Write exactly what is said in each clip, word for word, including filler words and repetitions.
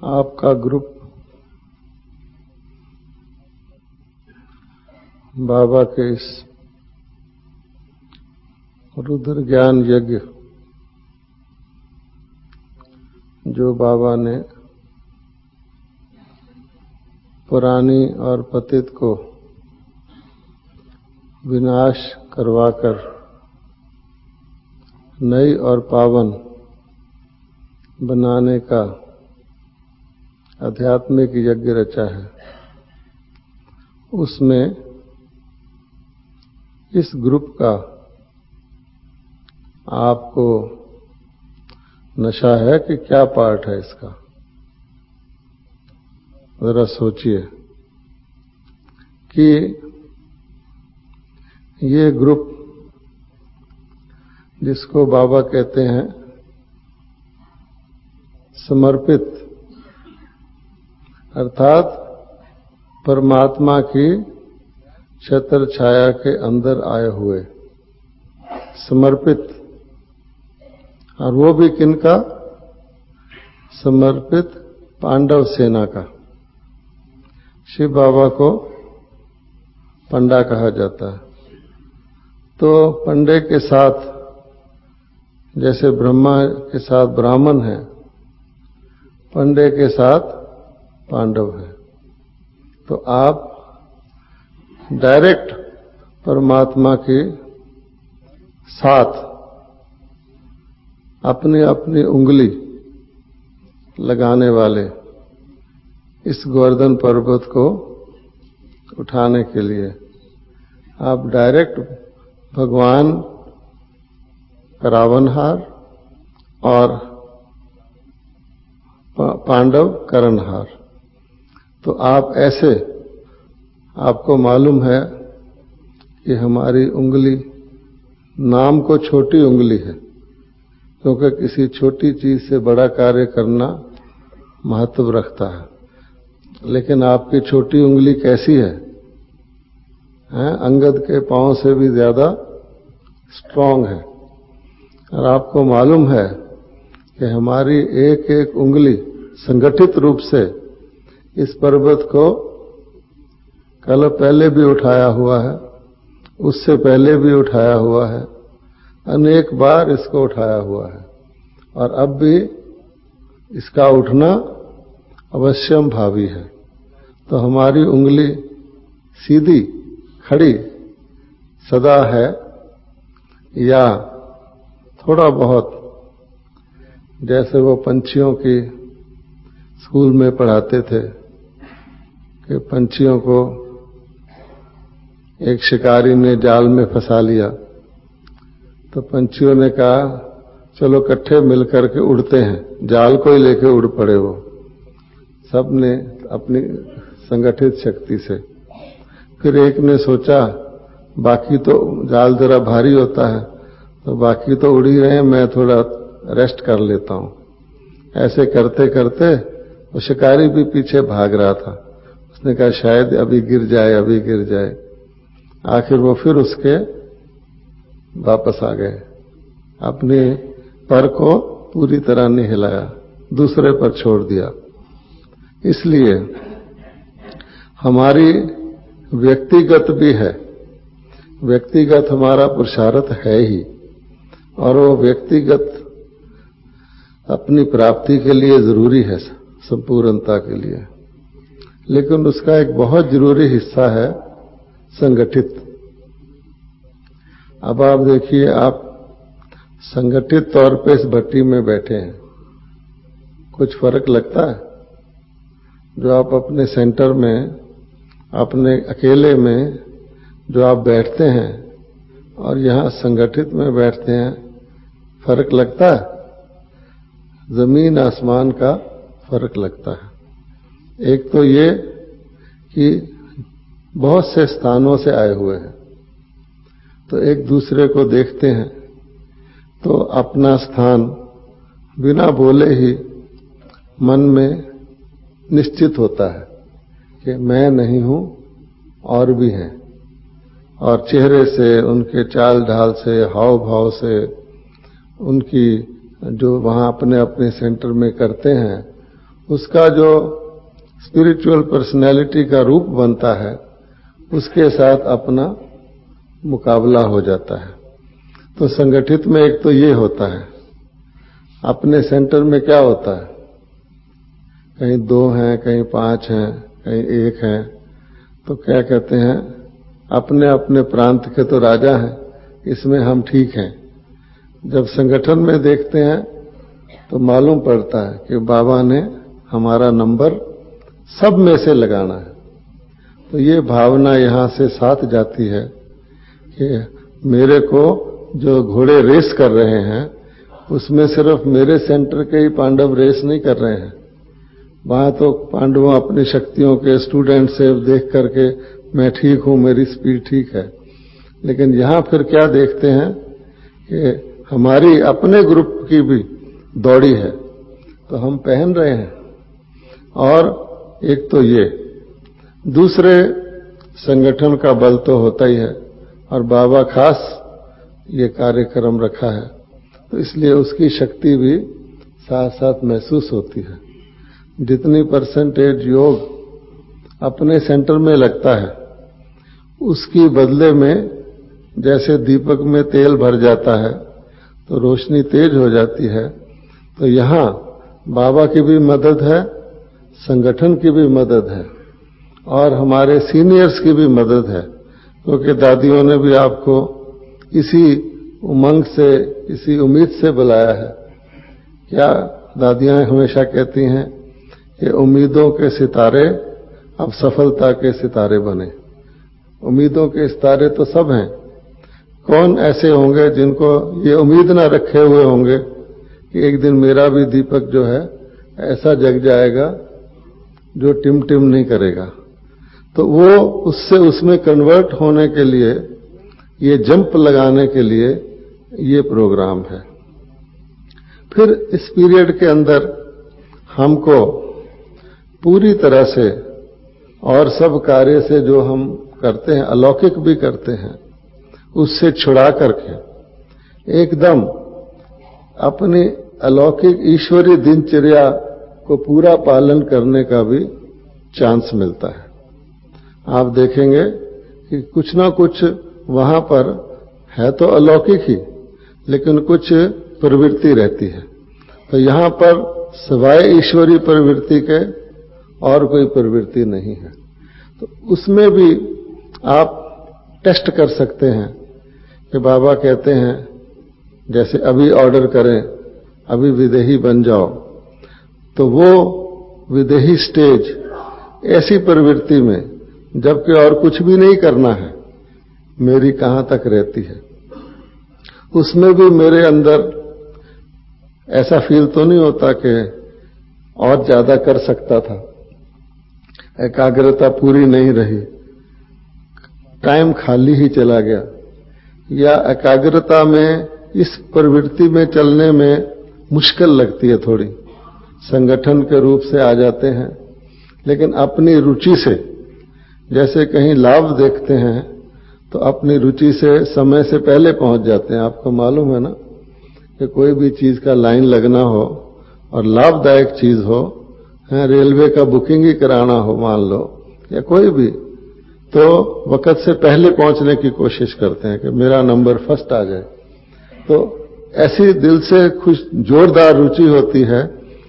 आपका ग्रुप बाबा के इस रुद्र ज्ञान यज्ञ जो बाबा ने पुरानी और पतित को विनाश करवाकर नई और पावन बनाने का आध्यात्मिक यज्ञ रचा है, उसमें इस ग्रुप का आपको नशा है कि क्या पार्ट है इसका? जरा सोचिए कि ये ग्रुप जिसको बाबा कहते हैं समर्पित, अर्थात परमात्मा की छत्र छाया के अंदर आए हुए समर्पित, और वो भी किनका? समर्पित पांडव सेना का। शिव बाबा को पंडा कहा जाता है। तो पंडे के साथ जैसे ब्रह्मा के साथ ब्राह्मण है, पंडे के साथ पांडव है। तो आप डायरेक्ट परमात्मा के साथ अपनी अपनी उंगली लगाने वाले इस गोवर्धन पर्वत को उठाने के लिए आप डायरेक्ट भगवान रावणहार और पांडव करणहार। तो आप ऐसे, आपको मालूम है कि हमारी उंगली नाम को छोटी उंगली है, क्योंकि किसी छोटी चीज से बड़ा कार्य करना महत्व रखता है। लेकिन आपकी छोटी उंगली कैसी है? हैं? अंगद के पांव से भी ज्यादा स्ट्रांग है। और आपको मालूम है कि हमारी एक एक उंगली संगठित रूप से इस पर्वत को कल पहले भी उठाया हुआ है, उससे पहले भी उठाया हुआ है, अनेक बार इसको उठाया हुआ है, और अब भी इसका उठना अवश्यम भावी है। तो हमारी उंगली सीधी खड़ी सदा है, या थोड़ा बहुत जैसे वो पंछियों की स्कूल में पढ़ाते थे कि पंछियों को एक शिकारी ने जाल में फंसा लिया, तो पंछियों ने कहा चलो इकट्ठे मिलकर के उड़ते हैं, जाल को ही लेके उड़ पड़े। वो सब ने अपनी संगठित शक्ति से। फिर एक ने सोचा बाकी तो जाल जरा भारी होता है, तो बाकी तो उड़ ही रहे हैं, मैं थोड़ा रेस्ट कर लेता हूं। ऐसे करते करते वो शिकारी भी पीछे भाग रहा था। उसने कहा शायद अभी गिर जाए, अभी गिर जाए। आखिर वो फिर उसके वापस आ गए, अपने पर को पूरी तरह नहीं हिलाया, दूसरे पर छोड़ दिया। इसलिए हमारी व्यक्तिगत भी है, व्यक्तिगत हमारा पुरुषार्थ है ही, और वो व्यक्तिगत अपनी प्राप्ति के लिए जरूरी है, संपूर्णता के लिए। लेकिन उसका एक बहुत जरूरी हिस्सा है संगठित। अब आप देखिए, आप संगठित तौर पे इस भट्टी में बैठे हैं, कुछ फर्क लगता है? जो आप अपने सेंटर में, अपने अकेले में जो आप बैठते हैं और यहां संगठित में बैठते हैं, फर्क लगता है? जमीन आसमान का फर्क लगता है। एक तो ये कि बहुत से स्थानों से आए हुए हैं, तो एक दूसरे को देखते हैं तो अपना स्थान बिना बोले ही मन में निश्चित होता है कि मैं नहीं हूं, और भी हैं। और चेहरे से, उनके चाल ढाल से, हाव भाव से, उनकी जो वहां अपने अपने सेंटर में करते हैं, उसका जो स्पिरिचुअल पर्सनैलिटी का रूप बनता है उसके साथ अपना मुकाबला हो जाता है। तो संगठित में एक तो ये होता है, अपने सेंटर में क्या होता है, कहीं दो हैं, कहीं पांच हैं, कहीं एक हैं, तो क्या कहते हैं, अपने अपने प्रांत के तो राजा हैं, इसमें हम ठीक हैं। जब संगठन में देखते हैं तो मालूम पड़ता है कि बाबा ने हमारा नंबर सब में से लगाना है। तो ये भावना यहां से साथ जाती है कि मेरे को जो घोड़े रेस कर रहे हैं उसमें सिर्फ मेरे सेंटर के ही पांडव रेस नहीं कर रहे हैं, वहां तो पांडवों अपनी शक्तियों के स्टूडेंट से देख करके मैं ठीक हूं, मेरी स्पीड ठीक है। लेकिन यहां फिर क्या देखते हैं कि हमारी अपने ग्रुप की भी दौड़ी है, तो हम पहन रहे हैं। और एक तो ये, दूसरे संगठन का बल तो होता ही है, और बाबा खास ये कार्यक्रम रखा है तो इसलिए उसकी शक्ति भी साथ साथ महसूस होती है। जितनी परसेंटेज योग अपने सेंटर में लगता है उसकी बदले में जैसे दीपक में तेल भर जाता है तो रोशनी तेज हो जाती है। तो यहाँ बाबा की भी मदद है, संगठन की भी मदद है और हमारे सीनियर्स की भी मदद है, क्योंकि दादियों ने भी आपको इसी उमंग से, इसी उम्मीद से बुलाया है। क्या दादियां हमेशा कहती हैं कि उम्मीदों के सितारे अब सफलता के सितारे बने। उम्मीदों के सितारे तो सब हैं, कौन ऐसे होंगे जिनको ये उम्मीद ना रखे हुए होंगे कि एक दिन मेरा भी दीपक जो है ऐसा जग जाएगा जो टिम टिम नहीं करेगा। तो वो उससे उसमें कन्वर्ट होने के लिए, ये जंप लगाने के लिए ये प्रोग्राम है। फिर इस पीरियड के अंदर हमको पूरी तरह से और सब कार्य से जो हम करते हैं, अलौकिक भी करते हैं, उससे छुड़ा करके एकदम अपनी अलौकिक ईश्वरीय दिनचर्या को पूरा पालन करने का भी चांस मिलता है। आप देखेंगे कि कुछ ना कुछ वहां पर है तो अलौकिक ही, लेकिन कुछ प्रवृत्ति रहती है। तो यहां पर सिवाय ईश्वरीय प्रवृत्ति के और कोई प्रवृत्ति नहीं है। तो उसमें भी आप टेस्ट कर सकते हैं कि बाबा कहते हैं जैसे अभी ऑर्डर करें, अभी विदेही बन जाओ, तो वो विदेही स्टेज ऐसी प्रवृत्ति में, जबकि और कुछ भी नहीं करना है, मेरी कहां तक रहती है। उसमें भी मेरे अंदर ऐसा फील तो नहीं होता कि और ज्यादा कर सकता था, एकाग्रता पूरी नहीं रही, टाइम खाली ही चला गया, या एकाग्रता में इस प्रवृत्ति में चलने में मुश्किल लगती है थोड़ी, संगठन के रूप से आ जाते हैं, लेकिन अपनी रुचि से जैसे कहीं लाभ देखते हैं तो अपनी रुचि से समय से पहले पहुंच जाते हैं। आपको मालूम है ना कि कोई भी चीज का लाइन लगना हो और लाभदायक चीज हो, है रेलवे का बुकिंग ही कराना हो मान लो, या कोई भी, तो वक्त से पहले पहुंचने की कोशिश करते हैं कि मेरा नंबर फर्स्ट आ जाए। तो ऐसी दिल से खुश जोरदार रुचि होती है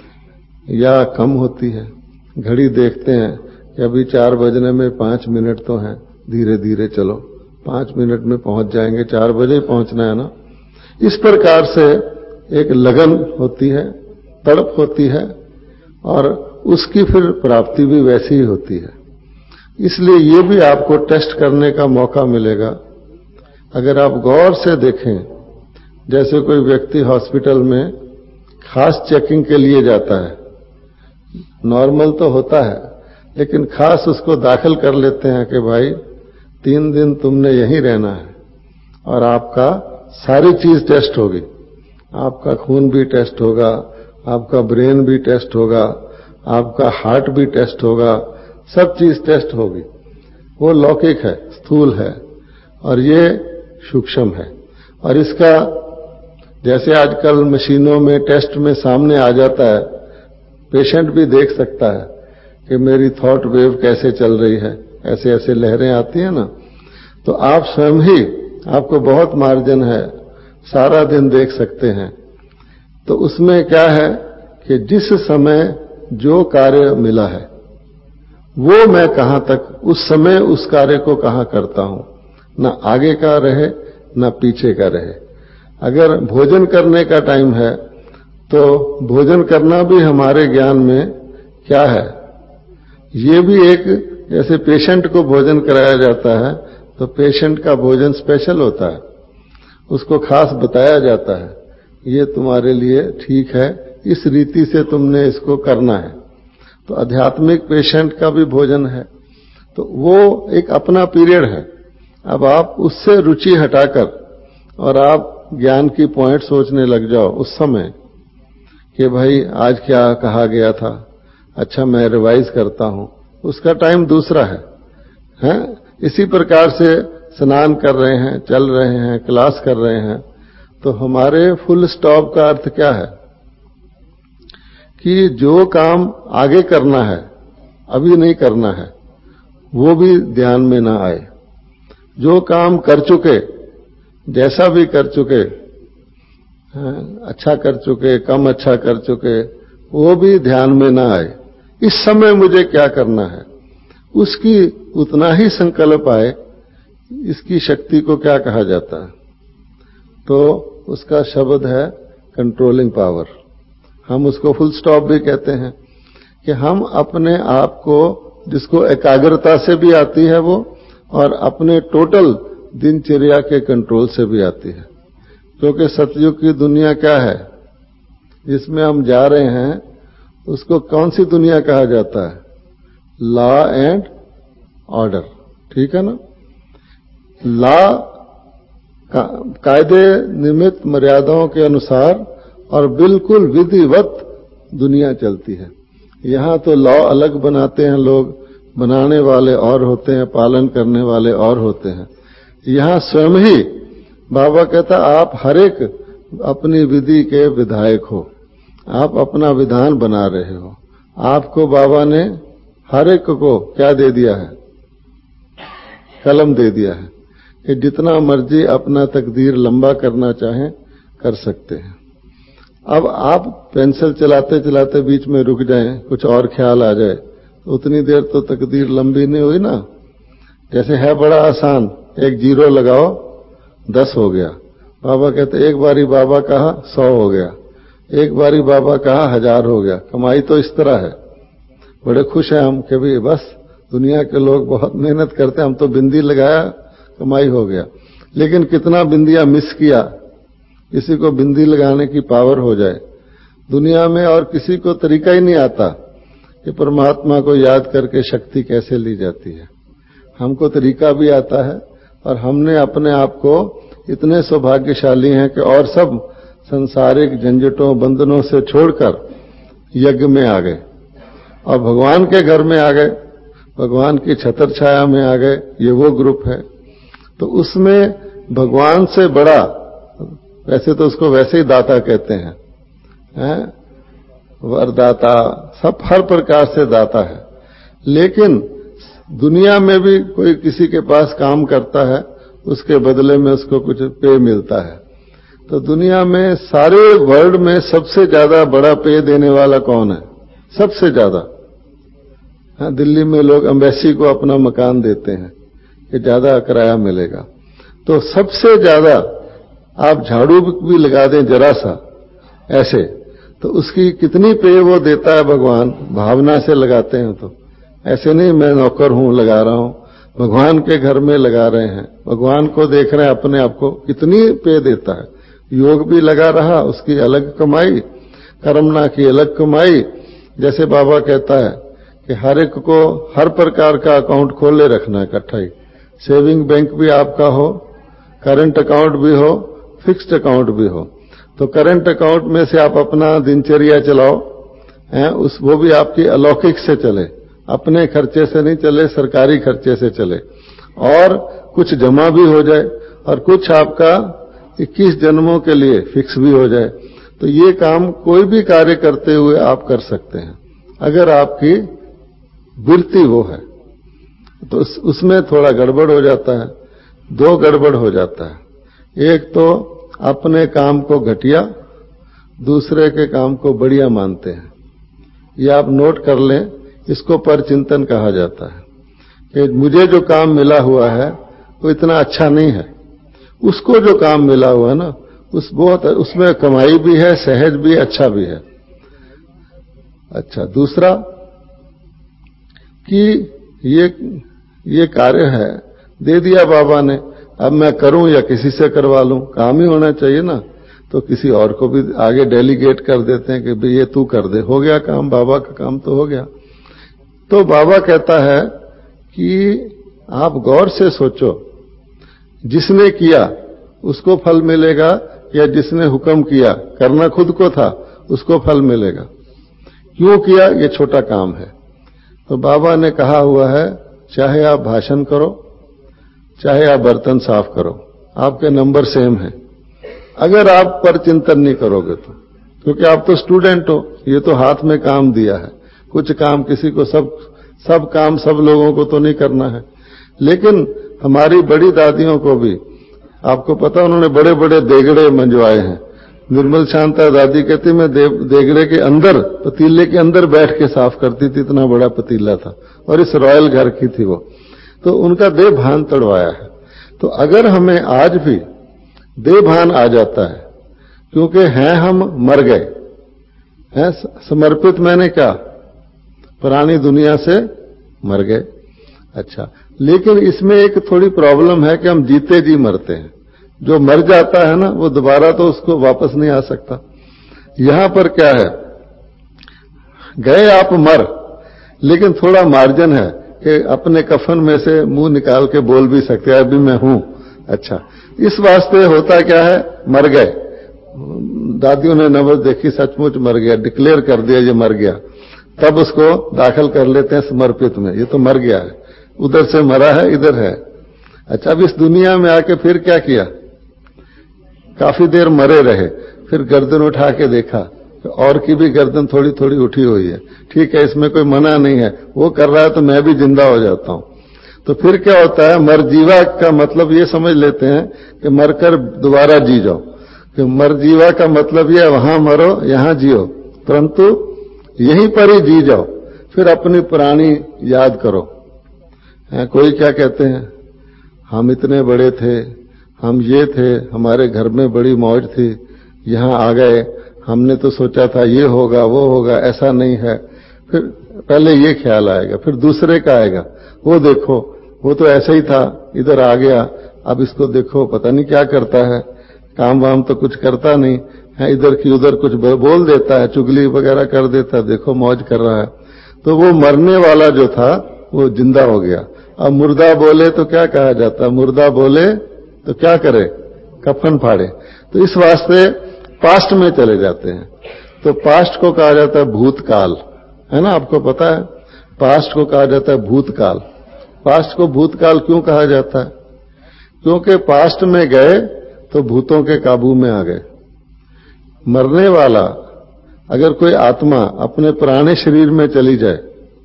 या कम होती है। घड़ी देखते हैं कि अभी चार बजने में पांच मिनट तो हैं, धीरे धीरे चलो, पांच मिनट में पहुंच जाएंगे, चार बजे पहुंचना है ना। इस प्रकार से एक लगन होती है, तड़प होती है, और उसकी फिर प्राप्ति भी वैसी ही होती है। इसलिए ये भी आपको टेस्ट करने का मौका मिलेगा। अगर आप गौर से देखें, जैसे कोई व्यक्ति हॉस्पिटल में खास चेकिंग के लिए जाता है, नॉर्मल तो होता है, लेकिन खास उसको दाखिल कर लेते हैं कि भाई तीन दिन तुमने यहीं रहना है और आपका सारी चीज टेस्ट होगी, आपका खून भी टेस्ट होगा, आपका ब्रेन भी टेस्ट होगा, आपका हार्ट भी टेस्ट होगा, सब चीज टेस्ट होगी। वो लौकिक है, स्थूल है, और ये सूक्ष्म है। और इसका जैसे आजकल मशीनों में टेस्ट में सामने आ जाता है, पेशेंट भी देख सकता है कि मेरी थॉट वेव कैसे चल रही है, ऐसे ऐसे लहरें आती हैं ना। तो आप स्वयं ही, आपको बहुत मार्जिन है, सारा दिन देख सकते हैं। तो उसमें क्या है कि जिस समय जो कार्य मिला है वो मैं कहां तक उस समय उस कार्य को कहां करता हूं, ना आगे का रहे ना पीछे का रहे। अगर भोजन करने का टाइम है तो भोजन करना भी हमारे ज्ञान में क्या है, ये भी एक, जैसे पेशेंट को भोजन कराया जाता है तो पेशेंट का भोजन स्पेशल होता है, उसको खास बताया जाता है, ये तुम्हारे लिए ठीक है, इस रीति से तुमने इसको करना है। तो आध्यात्मिक पेशेंट का भी भोजन है, तो वो एक अपना पीरियड है। अब आप उससे रुचि हटाकर और आप ज्ञान की पॉइंट सोचने लग जाओ उस समय कि भाई आज क्या कहा गया था, अच्छा मैं रिवाइज करता हूं, उसका टाइम दूसरा है, हैं? इसी प्रकार से स्नान कर रहे हैं, चल रहे हैं, क्लास कर रहे हैं, तो हमारे फुल स्टॉप का अर्थ क्या है कि जो काम आगे करना है अभी नहीं करना है, वो भी ध्यान में ना आए। जो काम कर चुके, जैसा भी कर चुके, अच्छा कर चुके, कम अच्छा कर चुके, वो भी ध्यान में ना आए। इस समय मुझे क्या करना है उसकी उतना ही संकल्प आए। इसकी शक्ति को क्या कहा जाता है, तो उसका शब्द है कंट्रोलिंग पावर। हम उसको फुल स्टॉप भी कहते हैं कि हम अपने आप को, जिसको एकाग्रता से भी आती है वो, और अपने टोटल दिनचर्या के कंट्रोल से भी आती है। क्योंकि सतयुग की दुनिया क्या है जिसमें हम जा रहे हैं, उसको कौन सी दुनिया कहा जाता है, लॉ एंड ऑर्डर, ठीक है ना। लॉ का, कायदे निमित्त मर्यादाओं के अनुसार और बिल्कुल विधिवत दुनिया चलती है। यहां तो लॉ अलग बनाते हैं लोग, बनाने वाले और होते हैं, पालन करने वाले और होते हैं। यहां स्वयं ही बाबा कहता आप हर एक अपनी विधि के विधायक हो, आप अपना विधान बना रहे हो। आपको बाबा ने हर एक को क्या दे दिया है, कलम दे दिया है कि जितना मर्जी अपना तकदीर लंबा करना चाहें कर सकते हैं। अब आप पेंसिल चलाते चलाते बीच में रुक जाएं, कुछ और ख्याल आ जाए, तो उतनी देर तो तकदीर लंबी नहीं हुई ना। जैसे है बड़ा आसान, एक जीरो लगाओ दस हो गया। बाबा कहते एक बारी बाबा कहा सौ हो गया, एक बारी बाबा कहा हजार हो गया। कमाई तो इस तरह है। बड़े खुश हैं हम कि भी बस दुनिया के लोग बहुत मेहनत करते हैं, हम तो बिंदी लगाया कमाई हो गया। लेकिन कितना बिंदियां मिस किया, किसी को बिंदी लगाने की पावर हो जाए दुनिया में, और किसी को तरीका ही नहीं आता कि परमात्मा को याद करके शक्ति कैसे ली जाती है। हमको तरीका भी आता है और हमने अपने आप को इतने सौभाग्यशाली हैं कि और सब संसारिक झंझटों बंधनों से छोड़कर यज्ञ में आ गए और भगवान के घर में आ गए, भगवान की छत्र छाया में आ गए। ये वो ग्रुप है। तो उसमें भगवान से बड़ा, वैसे तो उसको वैसे ही दाता कहते हैं, हैं? वरदाता, सब हर प्रकार से दाता है। लेकिन दुनिया में भी कोई किसी के पास काम करता है, उसके बदले में उसको कुछ पे मिलता है। तो दुनिया में सारे वर्ल्ड में सबसे ज्यादा बड़ा पे देने वाला कौन है, सबसे ज्यादा? हाँ, दिल्ली में लोग एम्बेसी को अपना मकान देते हैं कि ज्यादा किराया मिलेगा। तो सबसे ज्यादा आप झाड़ू भी लगा दें जरा सा ऐसे, तो उसकी कितनी पे वो देता है भगवान, भावना से लगाते हैं। तो ऐसे नहीं मैं नौकर हूं लगा रहा हूं, भगवान के घर में लगा रहे हैं, भगवान को देख रहे हैं, अपने आप को कितनी पे देता है। योग भी लगा रहा, उसकी अलग कमाई, कर्मना की अलग कमाई। जैसे बाबा कहता है कि हर एक को हर प्रकार का अकाउंट खोले रखना इकट्ठा ही, सेविंग बैंक भी आपका हो, करंट अकाउंट भी हो, फिक्स्ड अकाउंट भी हो। तो करंट अकाउंट में से आप अपना दिनचर्या चलाओ, हैं, उस वो भी आपकी अलौकिक से चले, अपने खर्चे से नहीं चले, सरकारी खर्चे से चले, और कुछ जमा भी हो जाए और कुछ आपका इक्कीस जन्मों के लिए फिक्स भी हो जाए। तो ये काम कोई भी कार्य करते हुए आप कर सकते हैं। अगर आपकी वृत्ति वो है तो उस, उसमें थोड़ा गड़बड़ हो जाता है। दो गड़बड़ हो जाता है, एक तो अपने काम को घटिया, दूसरे के काम को बढ़िया मानते हैं। ये आप नोट कर लें, इसको परचिंतन कहा जाता है कि मुझे जो काम मिला हुआ है वो इतना अच्छा नहीं है, उसको जो काम मिला हुआ है ना उस बहुत उसमें कमाई भी है, सहज भी, अच्छा भी है। अच्छा, दूसरा कि ये ये कार्य है, दे दिया बाबा ने, अब मैं करूं या किसी से करवा लूं, काम ही होना चाहिए ना, तो किसी और को भी आगे डेलीगेट कर देते हैं कि भाई ये तू कर दे, हो गया काम, बाबा का काम तो हो गया। तो बाबा कहता है कि आप गौर से सोचो, जिसने किया उसको फल मिलेगा या जिसने हुक्म किया, करना खुद को था, उसको फल मिलेगा। क्यों किया? ये छोटा काम है। तो बाबा ने कहा हुआ है, चाहे आप भाषण करो, चाहे आप बर्तन साफ करो, आपके नंबर सेम है, अगर आप पर चिंतन नहीं करोगे तो। क्योंकि आप तो स्टूडेंट हो, ये तो हाथ में काम दिया है, कुछ काम किसी को, सब सब काम सब लोगों को तो नहीं करना है। लेकिन हमारी बड़ी दादियों को भी, आपको पता, उन्होंने बड़े बड़े देगड़े मंजवाए हैं। निर्मल शांता दादी कहती, मैं दे, देगड़े के अंदर, पतीले के अंदर बैठ के साफ करती थी, इतना बड़ा पतीला था, और इस रॉयल घर की थी वो। तो उनका देह भान तड़वाया है। तो अगर हमें आज भी देह भान आ जाता है, क्योंकि हैं हम मर गए हैं, समर्पित मैंने क्या, पुरानी दुनिया से मर गए। अच्छा, लेकिन इसमें एक थोड़ी प्रॉब्लम है कि हम जीते जी मरते हैं। जो मर जाता है ना, वो दोबारा तो उसको वापस नहीं आ सकता। यहां पर क्या है, गए आप मर, लेकिन थोड़ा मार्जिन है कि अपने कफन में से मुंह निकाल के बोल भी सकते हैं, अभी मैं हूं। अच्छा, इस वास्ते होता क्या है, मर गए, दादियों ने नबज देखी, सचमुच मर गया, डिक्लेयर कर दिया ये मर गया, तब उसको दाखिल कर लेते हैं समर्पित में, ये तो मर गया है, उधर से मरा है, इधर है। अच्छा, अब इस दुनिया में आके फिर क्या किया, काफी देर मरे रहे, फिर गर्दन उठा के देखा, और की भी गर्दन थोड़ी थोड़ी उठी हुई है, ठीक है, इसमें कोई मना नहीं है, वो कर रहा है तो मैं भी जिंदा हो जाता हूं। तो फिर क्या होता है, मरजीवा का मतलब ये समझ लेते हैं कि मरकर दोबारा जी जाओ, कि मरजीवा का मतलब ये वहां मरो यहां जियो, परंतु यहीं पर ही जी जाओ, फिर अपनी पुरानी याद करो। है, कोई क्या कहते हैं, हम इतने बड़े थे, हम ये थे, हमारे घर में बड़ी मौज थी, यहां आ गए, हमने तो सोचा था ये होगा वो होगा, ऐसा नहीं है। फिर पहले ये ख्याल आएगा, फिर दूसरे का आएगा, वो देखो वो तो ऐसा ही था, इधर आ गया, अब इसको देखो पता नहीं क्या करता है, काम वाम तो कुछ करता नहीं है, इधर की उधर कुछ बोल देता है, चुगली वगैरह कर देता है, देखो मौज कर रहा है। तो वो मरने वाला जो था वो जिंदा हो गया। अब मुर्दा बोले तो क्या कहा जाता, मुर्दा बोले तो क्या करे, कफन फाड़े। तो इस वास्ते पास्ट में चले जाते हैं। तो पास्ट को कहा जाता है भूतकाल, है ना, आपको पता है, पास्ट को कहा जाता है भूतकाल। पास्ट को भूतकाल क्यों कहा जाता है? क्योंकि पास्ट में गए तो भूतों के काबू में आ गए। मरने वाला अगर कोई आत्मा अपने पुराने शरीर में चली जाए,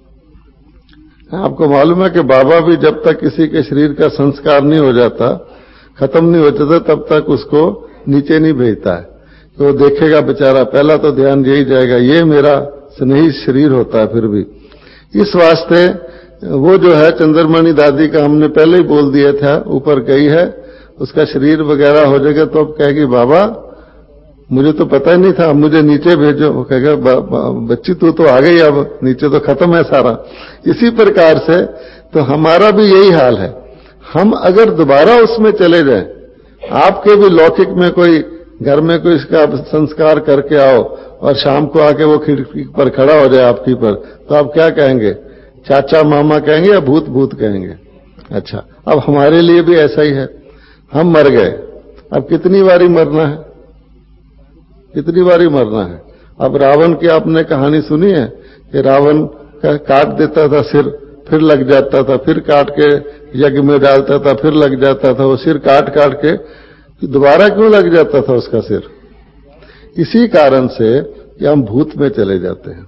आपको मालूम है कि बाबा भी जब तक किसी के शरीर का संस्कार नहीं हो जाता, खत्म नहीं हो जाता, तब तक उसको नीचे नहीं भेजता है। तो वो देखेगा बेचारा, पहला तो ध्यान यही जाएगा, ये मेरा स्नेही शरीर होता है। फिर भी इस वास्ते वो जो है चंद्रमणि दादी का हमने पहले ही बोल दिया था, ऊपर गई है, उसका शरीर वगैरह हो जाएगा तो अब कहेगी बाबा मुझे तो पता ही नहीं था, अब मुझे नीचे भेजो। वो कहेगा बच्ची तू तो आ गई, अब नीचे तो खत्म है सारा। इसी प्रकार से तो हमारा भी यही हाल है। हम अगर दोबारा उसमें चले जाएं, आपके भी लौकिक में कोई घर में कोई इसका संस्कार करके आओ और शाम को आके वो खिड़की पर खड़ा हो जाए आपकी पर, तो आप क्या कहेंगे, चाचा मामा कहेंगे या भूत भूत कहेंगे? अच्छा, अब हमारे लिए भी ऐसा ही है, हम मर गए, अब कितनी बारी मरना है, कितनी बारी मरना है। अब रावण की आपने कहानी सुनी है कि रावण का काट देता था सिर, फिर लग जाता था, फिर काट के यज्ञ में डालता था, फिर लग जाता था, वो सिर काट काट के दोबारा क्यों लग जाता था उसका सिर? इसी कारण से कि हम भूत में चले जाते हैं।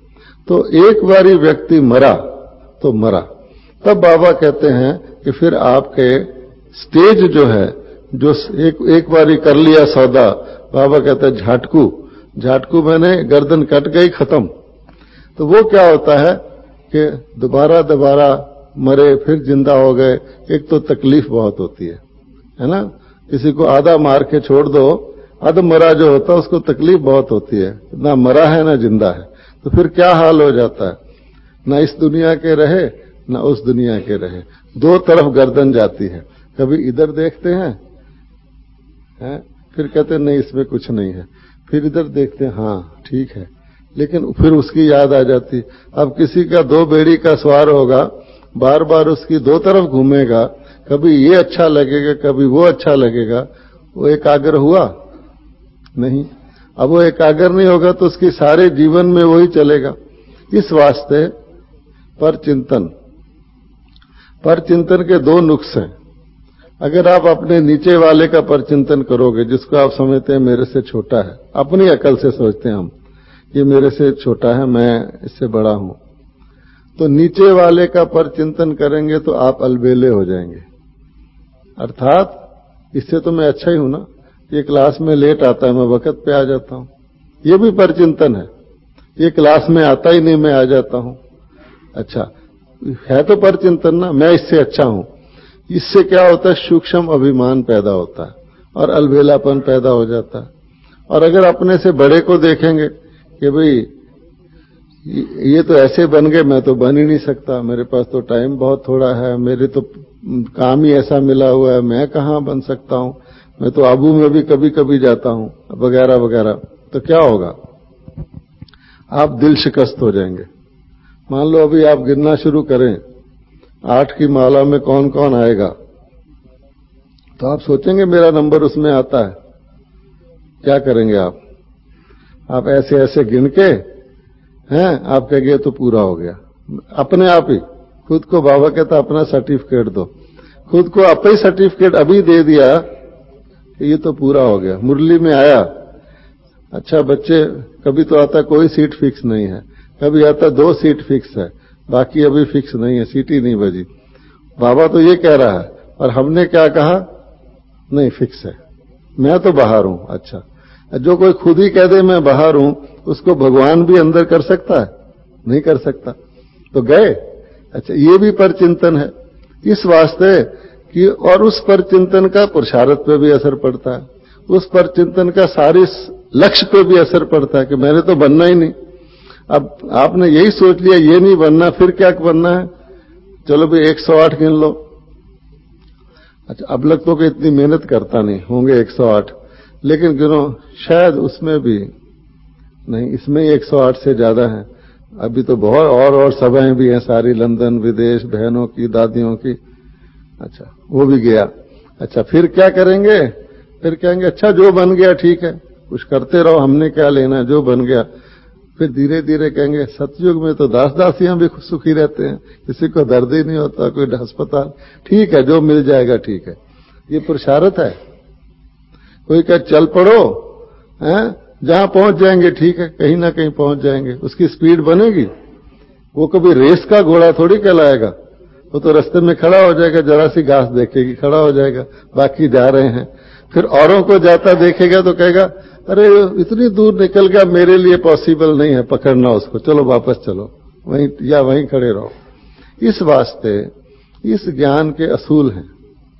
तो एक बारी व्यक्ति मरा तो मरा। तब बाबा कहते हैं कि फिर आपके स्टेज जो है, जो एक एक बारी कर लिया सौदा, बाबा कहते हैं झाटकू, झाटकू मैंने गर्दन कट गई, खत्म। तो वो क्या होता है कि दोबारा दोबारा मरे फिर जिंदा हो गए, एक तो तकलीफ बहुत होती है, है ना। किसी को आधा मार के छोड़ दो, अध मरा जो होता है उसको तकलीफ बहुत होती है, ना मरा है ना जिंदा है। तो फिर क्या हाल हो जाता है, ना इस दुनिया के रहे ना उस दुनिया के रहे, दो तरफ गर्दन जाती है। कभी इधर देखते हैं, हैं? फिर कहते हैं नहीं इसमें कुछ नहीं है, फिर इधर देखते हैं हाँ ठीक है, लेकिन फिर उसकी याद आ जाती। अब किसी का दो बेड़ी का सवार होगा, बार बार उसकी दो तरफ घूमेगा, कभी ये अच्छा लगेगा कभी वो अच्छा लगेगा, वो एकाग्र हुआ नहीं। अब वो एकाग्र नहीं होगा तो उसकी सारे जीवन में वही चलेगा। इस वास्ते पर चिंतन, पर चिंतन के दो नुक्स हैं। अगर आप अपने नीचे वाले का परचिंतन करोगे, जिसको आप समझते हैं मेरे से छोटा है, अपनी अकल से सोचते हैं हम ये मेरे से छोटा है, मैं इससे बड़ा हूं, तो नीचे वाले का परचिंतन करेंगे तो आप अलबेले हो जाएंगे। अर्थात इससे तो मैं अच्छा ही हूं ना, ये क्लास में लेट आता है मैं वक्त पे आ जाता हूं, ये भी परचिंतन है। ये क्लास में आता ही नहीं मैं आ जाता हूं, अच्छा है तो परचिंतन ना, मैं इससे अच्छा हूं। इससे क्या होता है, सूक्ष्म अभिमान पैदा होता है और अलबेलापन पैदा हो जाता है। और अगर अपने से बड़े को देखेंगे कि भाई ये तो ऐसे बन गए, मैं तो बन ही नहीं सकता, मेरे पास तो टाइम बहुत थोड़ा है, मेरे तो काम ही ऐसा मिला हुआ है, मैं कहां बन सकता हूं, मैं तो आबू में भी कभी कभी जाता हूं, वगैरह वगैरह, तो क्या होगा, आप दिल शिकस्त हो जाएंगे। मान लो अभी आप गिनना शुरू करें, आठ की माला में कौन कौन आएगा, तो आप सोचेंगे मेरा नंबर उसमें आता है, क्या करेंगे आप आप ऐसे ऐसे गिन के हैं, आप कहेंगे तो पूरा हो गया। अपने आप ही खुद को बाबा कहता अपना सर्टिफिकेट दो, खुद को अपना ही सर्टिफिकेट अभी दे दिया कि ये तो पूरा हो गया। मुरली में आया, अच्छा बच्चे कभी तो आता कोई सीट फिक्स नहीं है, कभी आता दो सीट फिक्स है, बाकी अभी फिक्स नहीं है, सीट ही नहीं बजी। बाबा तो ये कह रहा है और हमने क्या कहा, नहीं फिक्स है, मैं तो बाहर हूं। अच्छा, जो कोई खुद ही कह दे मैं बाहर हूं, उसको भगवान भी अंदर कर सकता है, नहीं कर सकता, तो गए। अच्छा, ये भी परचिंतन है इस वास्ते कि, और उस परचिंतन का पुरुषार्थ पे भी असर पड़ता है, उस परचिंतन का सारे लक्ष्य पे भी असर पड़ता है कि मैंने तो बनना ही नहीं। अब आपने यही सोच लिया ये नहीं बनना, फिर क्या बनना है, चलो भी एक सौ आठ गिन लो। अच्छा, अब लगता कि इतनी मेहनत करता नहीं होंगे एक सौ आठ, लेकिन गिनो शायद उसमें भी नहीं, इसमें एक सौ आठ से ज्यादा है। अभी तो बहुत और और सभाएं भी हैं सारी, लंदन विदेश, बहनों की दादियों की, अच्छा वो भी गया। अच्छा फिर क्या करेंगे, फिर कहेंगे अच्छा जो बन गया ठीक है, कुछ करते रहो, हमने क्या लेना, जो बन गया। फिर धीरे धीरे कहेंगे सतयुग में तो दास दासियां भी सुखी रहते हैं, किसी को दर्द ही नहीं होता, कोई अस्पताल, ठीक है जो मिल जाएगा ठीक है। ये पुरुषार्थ है। कोई कहे चल पड़ो, हैं जहां पहुंच जाएंगे ठीक है, कहीं ना कहीं पहुंच जाएंगे, उसकी स्पीड बनेगी। वो कभी रेस का घोड़ा थोड़ी कहलाएगा, वो तो रास्ते में खड़ा हो जाएगा, जरा सी घास देखेगी खड़ा हो जाएगा, बाकी जा रहे हैं। फिर औरों को जाता देखेगा तो कहेगा अरे इतनी दूर निकल गया, मेरे लिए पॉसिबल नहीं है पकड़ना उसको, चलो वापस चलो, वहीं या वहीं खड़े रहो। इस वास्ते इस ज्ञान के असूल हैं।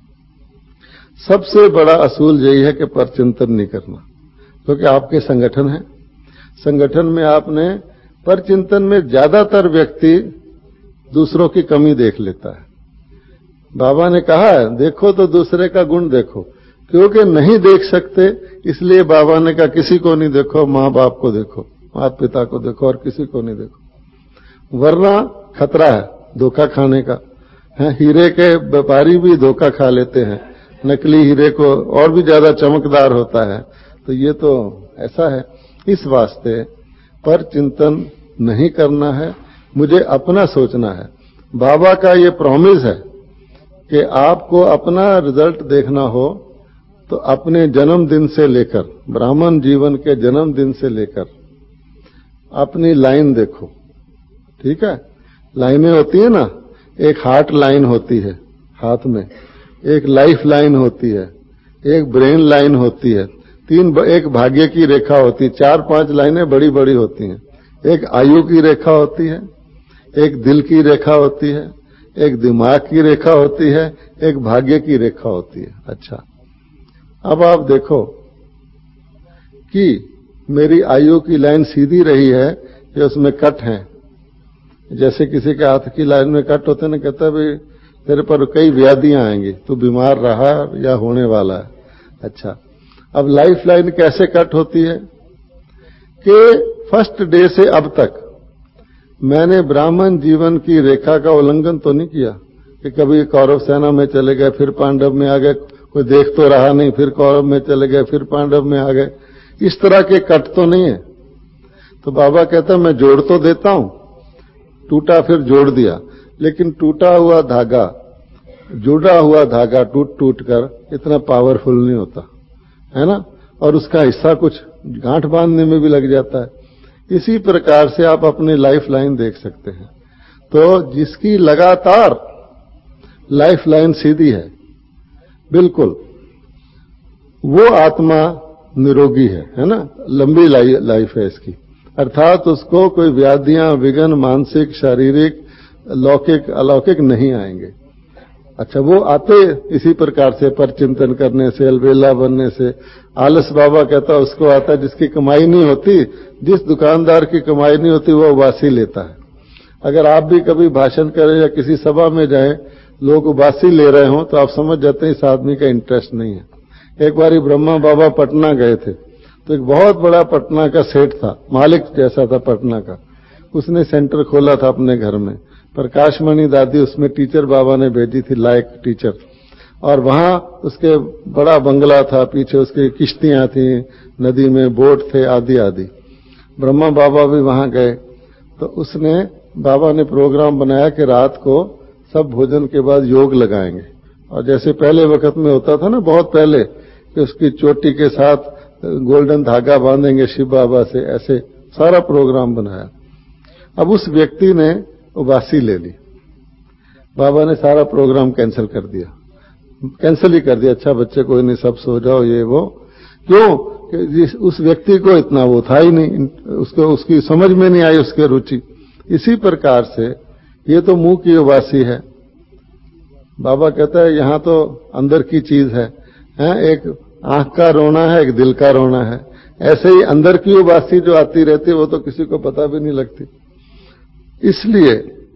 सबसे बड़ा असूल यही है कि परचिंतन नहीं करना, क्योंकि आपके संगठन है, संगठन में आपने परचिंतन में ज्यादातर व्यक्ति दूसरों की कमी देख लेता है। बाबा ने कहा है देखो तो दूसरे का गुण देखो, क्योंकि नहीं देख सकते इसलिए बाबा ने कहा किसी को नहीं देखो, माँ बाप को देखो, माता पिता को देखो, और किसी को नहीं देखो, वरना खतरा है धोखा खाने का। है, हीरे के व्यापारी भी धोखा खा लेते हैं, नकली हीरे को और भी ज्यादा चमकदार होता है, तो ये तो ऐसा है। इस वास्ते पर चिंतन नहीं करना है, मुझे अपना सोचना है। बाबा का ये प्रॉमिस है कि आपको अपना रिजल्ट देखना हो तो अपने जन्मदिन से लेकर, ब्राह्मण जीवन के जन्मदिन से लेकर अपनी लाइन देखो, ठीक है, लाइनें होती है ना, एक हार्ट लाइन होती है हाथ में, एक लाइफ लाइन होती है, एक ब्रेन लाइन होती है, तीन एक भाग्य की रेखा होती है, चार पांच लाइनें बड़ी बड़ी होती हैं। एक आयु की रेखा होती है, एक दिल की रेखा होती है, एक दिमाग की रेखा होती है, एक भाग्य की रेखा होती है। अच्छा, अब आप देखो कि मेरी आयु की लाइन सीधी रही है कि उसमें कट है, जैसे किसी के हाथ की लाइन में कट होते ना, कहता है भाई तेरे पर कई व्याधियां आएंगी, तू बीमार रहा या होने वाला है। अच्छा, अब लाइफ लाइन कैसे कट होती है कि फर्स्ट डे से अब तक मैंने ब्राह्मण जीवन की रेखा का उल्लंघन तो नहीं किया कि कभी कौरव सेना में चले गए, फिर पांडव में आ गए, कोई देख तो रहा नहीं, फिर कौरव में चले गए, फिर पांडव में आ गए, इस तरह के कट तो नहीं है। तो बाबा कहता मैं जोड़ तो देता हूं, टूटा फिर जोड़ दिया, लेकिन टूटा हुआ धागा, जुड़ा हुआ धागा टूट टूट कर इतना पावरफुल नहीं होता है ना, और उसका हिस्सा कुछ गांठ बांधने में भी लग जाता है। इसी प्रकार से आप अपनी लाइफ लाइन देख सकते हैं। तो जिसकी लगातार लाइफ लाइन सीधी है बिल्कुल, वो आत्मा निरोगी है, है ना, लंबी लाइफ है इसकी, अर्थात उसको कोई व्याधियां, विघ्न, मानसिक, शारीरिक, लौकिक, अलौकिक नहीं आएंगे। अच्छा, वो आते इसी प्रकार से पर चिंतन करने से, अलबेला बनने से। आलस बाबा कहता है उसको आता है जिसकी कमाई नहीं होती, जिस दुकानदार की कमाई नहीं होती वो उबासी लेता है। अगर आप भी कभी भाषण करें या किसी सभा में जाएं, लोग उबासी ले रहे हों, तो आप समझ जाते हैं इस आदमी का इंटरेस्ट नहीं है। एक बार ब्रह्मा बाबा पटना गए थे, तो एक बहुत बड़ा पटना का सेठ था, मालिक जैसा था पटना का, उसने सेंटर खोला था अपने घर में। प्रकाशमणि दादी उसमें टीचर बाबा ने भेजी थी, लायक टीचर, और वहां उसके बड़ा बंगला था, पीछे उसकी किश्तियां थी, नदी में बोट थे, आदि आदि। ब्रह्मा बाबा भी वहां गए, तो उसने बाबा ने प्रोग्राम बनाया कि रात को सब भोजन के बाद योग लगाएंगे, और जैसे पहले वक्त में होता था ना, बहुत पहले, कि उसकी चोटी के साथ गोल्डन धागा बांधेंगे शिव बाबा से, ऐसे सारा प्रोग्राम बनाया। अब उस व्यक्ति ने उबासी ले ली, बाबा ने सारा प्रोग्राम कैंसिल कर दिया, कैंसिल ही कर दिया। अच्छा बच्चे कोई नहीं, सब सो जाओ, ये वो। क्यों? कि जिस उस व्यक्ति को इतना वो था ही नहीं, उसको उसकी समझ में नहीं आई उसके रुचि। इसी प्रकार से ये तो मुंह की उबासी है। बाबा कहता है यहां तो अंदर की चीज है, है? एक आंख का रोना है, एक दिल का रोना है। ऐसे ही अंदर की उबासी जो आती रहती है वो तो किसी को पता भी नहीं लगती। इसलिए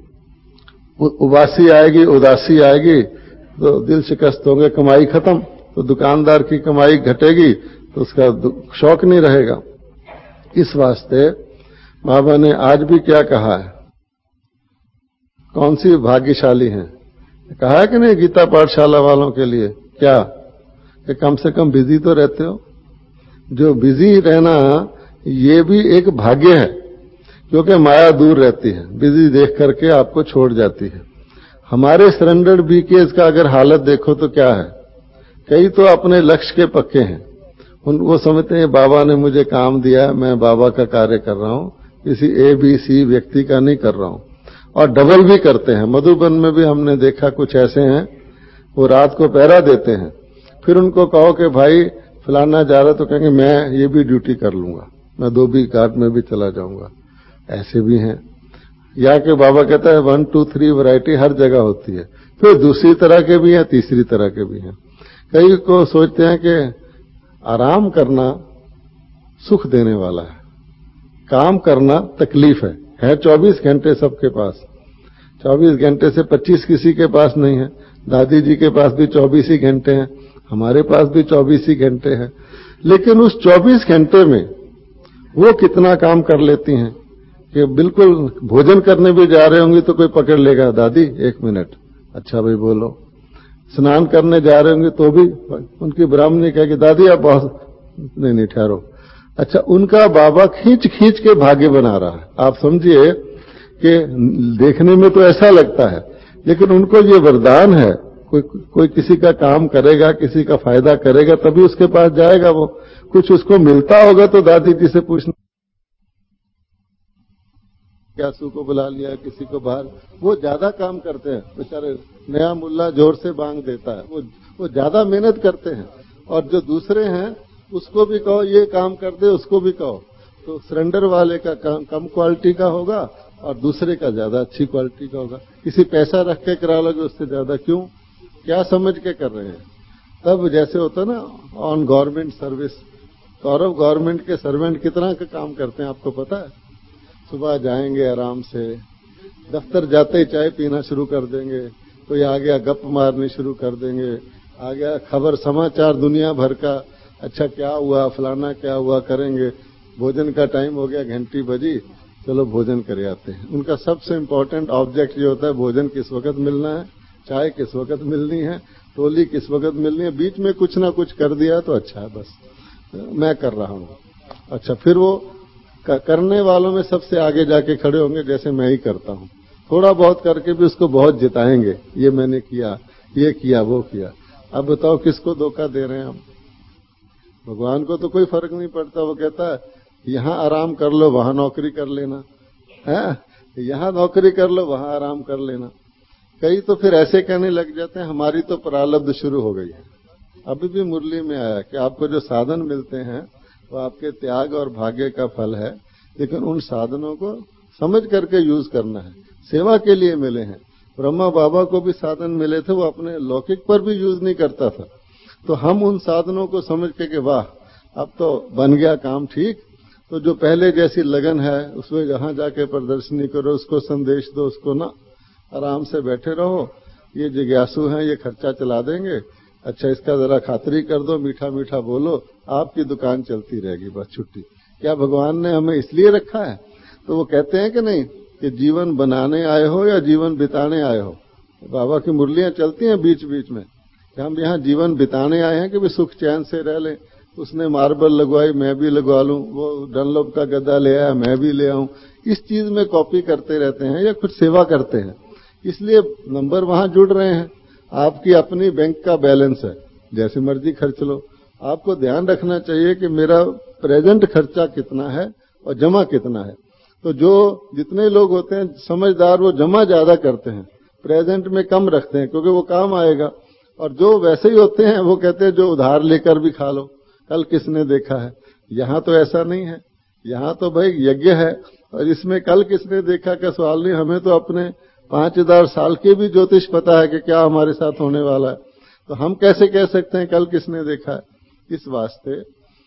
उबासी आएगी, उदासी आएगी तो दिल शिकस्त होंगे, कमाई खत्म, तो दुकानदार की कमाई घटेगी तो उसका शौक नहीं रहेगा। इस वास्ते बाबा ने आज भी क्या कहा है, कौन सी भाग्यशाली हैं, कहा है कि नहीं गीता पाठशाला वालों के लिए, क्या कि कम से कम बिजी तो रहते हो। जो बिजी रहना ये भी एक भाग्य है, क्योंकि माया दूर रहती है, बिजी देख करके आपको छोड़ जाती है। हमारे सरेंडर्ड बीकेज का अगर हालत देखो तो क्या है, कई तो अपने लक्ष्य के पक्के हैं, उनको समझते हैं बाबा ने मुझे काम दिया, मैं बाबा का कार्य कर रहा हूं, किसी ए बी सी व्यक्ति का नहीं कर रहा हूं, और डबल भी करते हैं। मधुबन में भी हमने देखा कुछ ऐसे हैं, वो रात को पहरा देते हैं, फिर उनको कहो कि भाई फलाना जा रहा, तो कहेंगे मैं ये भी ड्यूटी कर लूंगा, मैं धोबी घाट में भी चला जाऊंगा। ऐसे भी हैं। या कि बाबा कहता है वन टू थ्री वैरायटी हर जगह होती है। फिर दूसरी तरह के भी हैं, तीसरी तरह के भी हैं। कई को सोचते हैं कि आराम करना सुख देने वाला है, काम करना तकलीफ है। है चौबीस घंटे सबके पास, चौबीस घंटे से पच्चीस किसी के पास नहीं है। दादी जी के पास भी चौबीस ही घंटे हैं, हमारे पास भी चौबीस ही घंटे हैं। लेकिन उस चौबीस घंटे में वो कितना काम कर लेती हैं कि बिल्कुल भोजन करने भी जा रहे होंगे तो कोई पकड़ लेगा, दादी एक मिनट, अच्छा भाई बोलो। स्नान करने जा रहे होंगे तो भी उनकी ब्राह्मणी कहेगी दादी आप बहुत, नहीं नहीं ठहरो। अच्छा, उनका बाबा खींच खींच के भाग्य बना रहा है। आप समझिए कि देखने में तो ऐसा लगता है, लेकिन उनको ये वरदान है, कोई कोई किसी का काम करेगा, किसी का फायदा करेगा तभी उसके पास जाएगा, वो कुछ उसको मिलता होगा तो दादी जी से पूछना। जिज्ञासु को बुला लिया, किसी को बाहर, वो ज्यादा काम करते हैं बेचारे। नया मुल्ला जोर से बांग देता है, वो वो ज्यादा मेहनत करते हैं। और जो दूसरे हैं उसको भी कहो ये काम कर दे, उसको भी कहो, तो सरेंडर वाले का काम कम क्वालिटी का होगा और दूसरे का ज्यादा अच्छी क्वालिटी का होगा। किसी पैसा रख के करा लोगे उससे ज्यादा, क्यों, क्या समझ के कर रहे हैं। तब जैसे होता ना ऑन गवर्नमेंट सर्विस, गौरव गवर्नमेंट के सर्वेंट कितना का काम करते हैं आपको पता है। सुबह जाएंगे आराम से, दफ्तर जाते ही चाय पीना शुरू कर देंगे, कोई आ गया गप मारनी शुरू कर देंगे, आ गया खबर समाचार दुनिया भर का, अच्छा क्या हुआ फलाना क्या हुआ करेंगे। भोजन का टाइम हो गया, घंटी बजी, चलो भोजन कर आते हैं। उनका सबसे इम्पोर्टेंट ऑब्जेक्ट ये होता है भोजन किस वक्त मिलना है, चाय किस वक्त मिलनी है, टोली किस वक्त मिलनी है। बीच में कुछ ना कुछ कर दिया तो अच्छा है, बस मैं कर रहा हूं। अच्छा, फिर वो करने वालों में सबसे आगे जाके खड़े होंगे, जैसे मैं ही करता हूं। थोड़ा बहुत करके भी उसको बहुत जिताएंगे, ये मैंने किया, ये किया, वो किया। अब बताओ किसको धोखा दे रहे हैं हम। भगवान को तो कोई फर्क नहीं पड़ता, वो कहता है यहां आराम कर लो, वहां नौकरी कर लेना है, यहां नौकरी कर लो, वहां आराम कर लेना। कई तो फिर ऐसे कहने लग जाते हैं हमारी तो प्रारब्ध शुरू हो गई है। अभी भी मुरली में आया कि आपको जो साधन मिलते हैं वो आपके त्याग और भाग्य का फल है, लेकिन उन साधनों को समझ करके यूज करना है, सेवा के लिए मिले हैं। ब्रह्मा बाबा को भी साधन मिले थे, वो अपने लौकिक पर भी यूज नहीं करता था। तो हम उन साधनों को समझ के कि वाह अब तो बन गया काम ठीक, तो जो पहले जैसी लगन है उसमें जहां जाके प्रदर्शनी करो, उसको संदेश दो, उसको ना आराम से बैठे रहो। ये जिज्ञासु हैं, ये खर्चा चला देंगे, अच्छा इसका जरा खातरी कर दो, मीठा मीठा बोलो, आपकी दुकान चलती रहेगी, बस छुट्टी। क्या भगवान ने हमें इसलिए रखा है? तो वो कहते हैं कि नहीं कि जीवन बनाने आए हो या जीवन बिताने आए हो। बाबा की मुरलियां चलती हैं बीच बीच में कि हम यहाँ जीवन बिताने आए हैं कि भी सुख चैन से रह लें। उसने मार्बल लगवाई, मैं भी लगवा लूं, वो डनलोप का गद्दा ले आया, मैं भी ले आऊं। इस चीज में कॉपी करते रहते हैं या कुछ सेवा करते हैं, इसलिए नंबर वहां जुड़ रहे हैं। आपकी अपनी बैंक का बैलेंस है, जैसे मर्जी खर्च लो। आपको ध्यान रखना चाहिए कि मेरा प्रेजेंट खर्चा कितना है और जमा कितना है। तो जो जितने लोग होते हैं समझदार, वो जमा ज्यादा करते हैं, प्रेजेंट में कम रखते हैं, क्योंकि वो काम आएगा। और जो वैसे ही होते हैं वो कहते हैं जो उधार लेकर भी खा लो, कल किसने देखा है। यहां तो ऐसा नहीं है, यहां तो भाई यज्ञ है, और इसमें कल किसने देखा का सवाल नहीं। हमें तो अपने पांच हजार साल के भी ज्योतिष पता है कि क्या हमारे साथ होने वाला है, तो हम कैसे कह सकते हैं कल किसने देखा है। इस वास्ते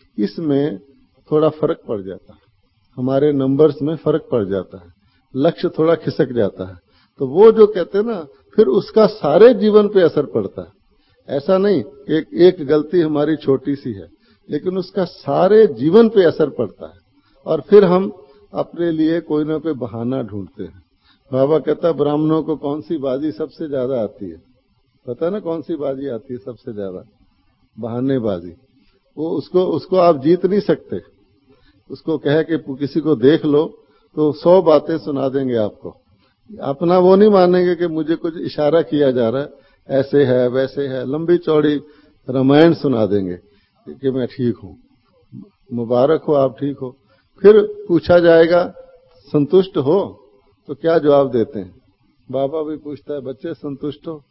इसमें थोड़ा फर्क पड़ जाता है, हमारे नंबर्स में फर्क पड़ जाता है, लक्ष्य थोड़ा खिसक जाता है। तो वो जो कहते हैं ना, फिर उसका सारे जीवन पे असर पड़ता है। ऐसा नहीं एक एक गलती हमारी छोटी सी है, लेकिन उसका सारे जीवन पे असर पड़ता है। और फिर हम अपने लिए कोई ना कोई बहाना ढूंढते हैं। बाबा कहता ब्राह्मणों को कौन सी बाजी सबसे ज्यादा आती है, पता ना कौन सी बाजी आती है सबसे ज्यादा? बहानेबाजी। वो उसको उसको आप जीत नहीं सकते। उसको कहे कि किसी को देख लो तो सौ बातें सुना देंगे आपको, अपना वो नहीं मानेंगे कि मुझे कुछ इशारा किया जा रहा है, ऐसे है वैसे है, लंबी चौड़ी रामायण सुना देंगे कि मैं ठीक हूं, मुबारक हो आप ठीक हो। फिर पूछा जाएगा संतुष्ट हो, तो क्या जवाब देते हैं? बाबा भी पूछता है बच्चे संतुष्ट हो?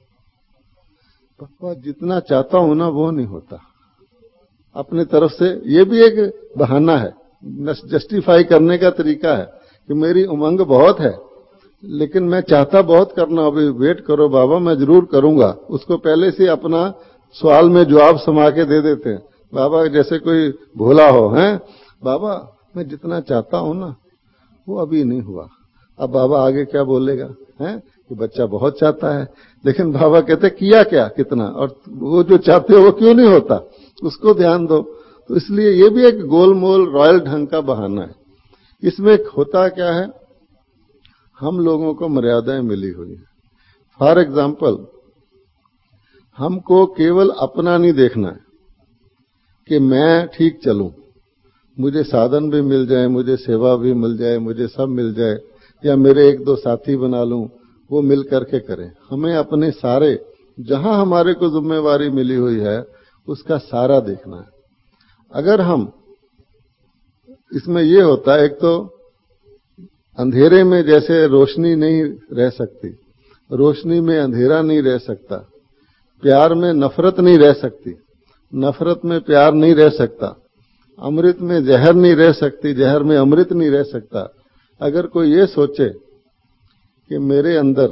पापा जितना चाहता हूं ना वो नहीं होता। अपनी तरफ से ये भी एक बहाना है, जस्टिफाई करने का तरीका है कि मेरी उमंग बहुत है, लेकिन मैं चाहता बहुत करना, अभी वेट करो बाबा मैं जरूर करूंगा। उसको पहले से अपना सवाल में जवाब समा के दे देते हैं। बाबा जैसे कोई भोला हो, हैं बाबा मैं जितना चाहता हूं ना वो अभी नहीं हुआ। अब बाबा आगे क्या बोलेगा, हैं कि बच्चा बहुत चाहता है, लेकिन बाबा कहते किया क्या कितना, और वो जो चाहते हो वो क्यों नहीं होता, उसको ध्यान दो। तो इसलिए ये भी एक गोलमोल रॉयल ढंग का बहाना है। इसमें होता क्या है, हम लोगों को मर्यादाएं मिली हुई है। फॉर एग्जाम्पल, हमको केवल अपना नहीं देखना है कि मैं ठीक चलूं, मुझे साधन भी मिल जाए, मुझे सेवा भी मिल जाए, मुझे सब मिल जाए, या मेरे एक दो साथी बना लूं, वो मिल करके करें। हमें अपने सारे जहां हमारे को जिम्मेवारी मिली हुई है उसका सारा देखना है। अगर हम इसमें ये होता है, एक तो अंधेरे में जैसे रोशनी नहीं रह सकती, रोशनी में अंधेरा नहीं रह सकता, प्यार में नफरत नहीं रह सकती, नफरत में प्यार नहीं रह सकता, अमृत में जहर नहीं रह सकती, जहर में अमृत नहीं रह सकता। अगर कोई ये सोचे कि मेरे अंदर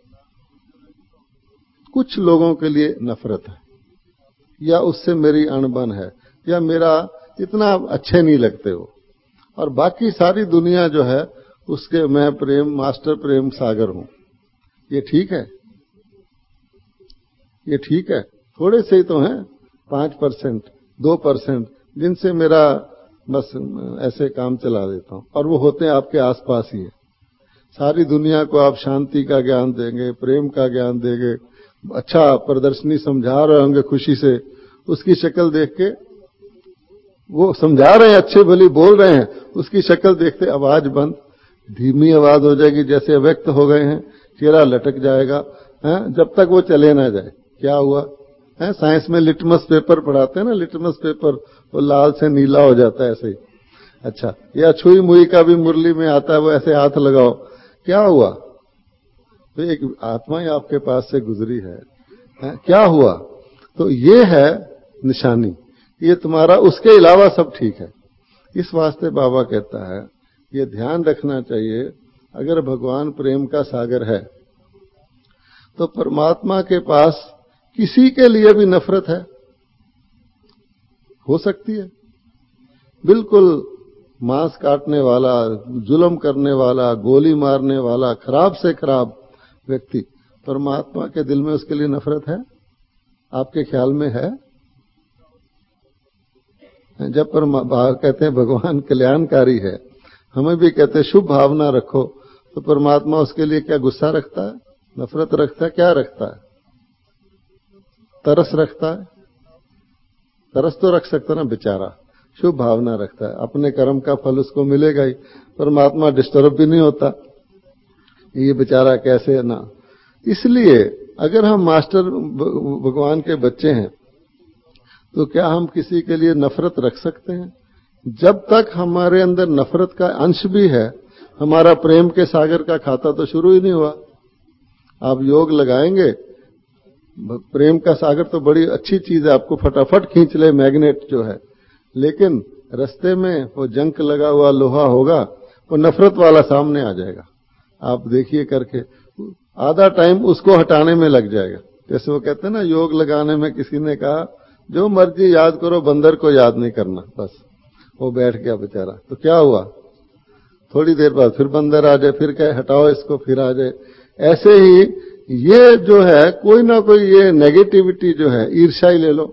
कुछ लोगों के लिए नफरत है, या उससे मेरी अणबन है, या मेरा इतना अच्छे नहीं लगते हो, और बाकी सारी दुनिया जो है उसके मैं प्रेम मास्टर प्रेम सागर हूं, ये ठीक है? ये ठीक है? थोड़े से ही तो हैं, पांच परसेंट दो परसेंट जिनसे मेरा बस ऐसे काम चला देता हूं, और वो होते हैं आपके आसपास ही है। सारी दुनिया को आप शांति का ज्ञान देंगे, प्रेम का ज्ञान देंगे, अच्छा प्रदर्शनी समझा रहे होंगे खुशी से, उसकी शक्ल देख के वो समझा रहे हैं, अच्छे भली बोल रहे हैं, उसकी शक्ल देखते आवाज बंद, धीमी आवाज हो जाएगी, जैसे व्यक्त हो गए हैं, चेहरा लटक जाएगा है, जब तक वो चले ना जाए। क्या हुआ है? साइंस में लिटमस पेपर पढ़ाते हैं ना, लिटमस पेपर वो लाल से नीला हो जाता है ऐसे ही। अच्छा, या छुई मुई का भी मुरली में आता है, वो ऐसे हाथ लगाओ, क्या हुआ? तो एक आत्मा ही आपके पास से गुजरी है, है? क्या हुआ? तो ये है निशानी, ये तुम्हारा, उसके अलावा सब ठीक है। इस वास्ते बाबा कहता है ये ध्यान रखना चाहिए, अगर भगवान प्रेम का सागर है तो परमात्मा के पास किसी के लिए भी नफरत है, हो सकती है। बिल्कुल मांस काटने वाला, जुल्म करने वाला, गोली मारने वाला, खराब से खराब व्यक्ति, परमात्मा के दिल में उसके लिए नफरत है? आपके ख्याल में है? जब पर कहते हैं भगवान कल्याणकारी है, हमें भी कहते हैं शुभ भावना रखो, तो परमात्मा उसके लिए क्या गुस्सा रखता है, नफरत रखता है, क्या रखता है? तरस रखता है? तरस तो रख सकता ना बेचारा, शुभ भावना रखता है, अपने कर्म का फल उसको मिलेगा ही, परमात्मा डिस्टर्ब भी नहीं होता, ये बेचारा कैसे ना। इसलिए अगर हम मास्टर भगवान के बच्चे हैं तो क्या हम किसी के लिए नफरत रख सकते हैं? जब तक हमारे अंदर नफरत का अंश भी है, हमारा प्रेम के सागर का खाता तो शुरू ही नहीं हुआ। आप योग लगाएंगे, प्रेम का सागर तो बड़ी अच्छी चीज है, आपको फटाफट खींच ले मैग्नेट जो है, लेकिन रास्ते में वो जंक लगा हुआ लोहा होगा, वो नफरत वाला सामने आ जाएगा। आप देखिए करके, आधा टाइम उसको हटाने में लग जाएगा। जैसे वो कहते हैं ना, योग लगाने में किसी ने कहा जो मर्जी याद करो, बंदर को याद नहीं करना, बस वो बैठ गया बेचारा। तो क्या हुआ? थोड़ी देर बाद फिर बंदर आ जाए, फिर कहे हटाओ इसको, फिर आ जाए। ऐसे ही ये जो है, कोई ना कोई ये नेगेटिविटी जो है, ईर्ष्या ही ले लो,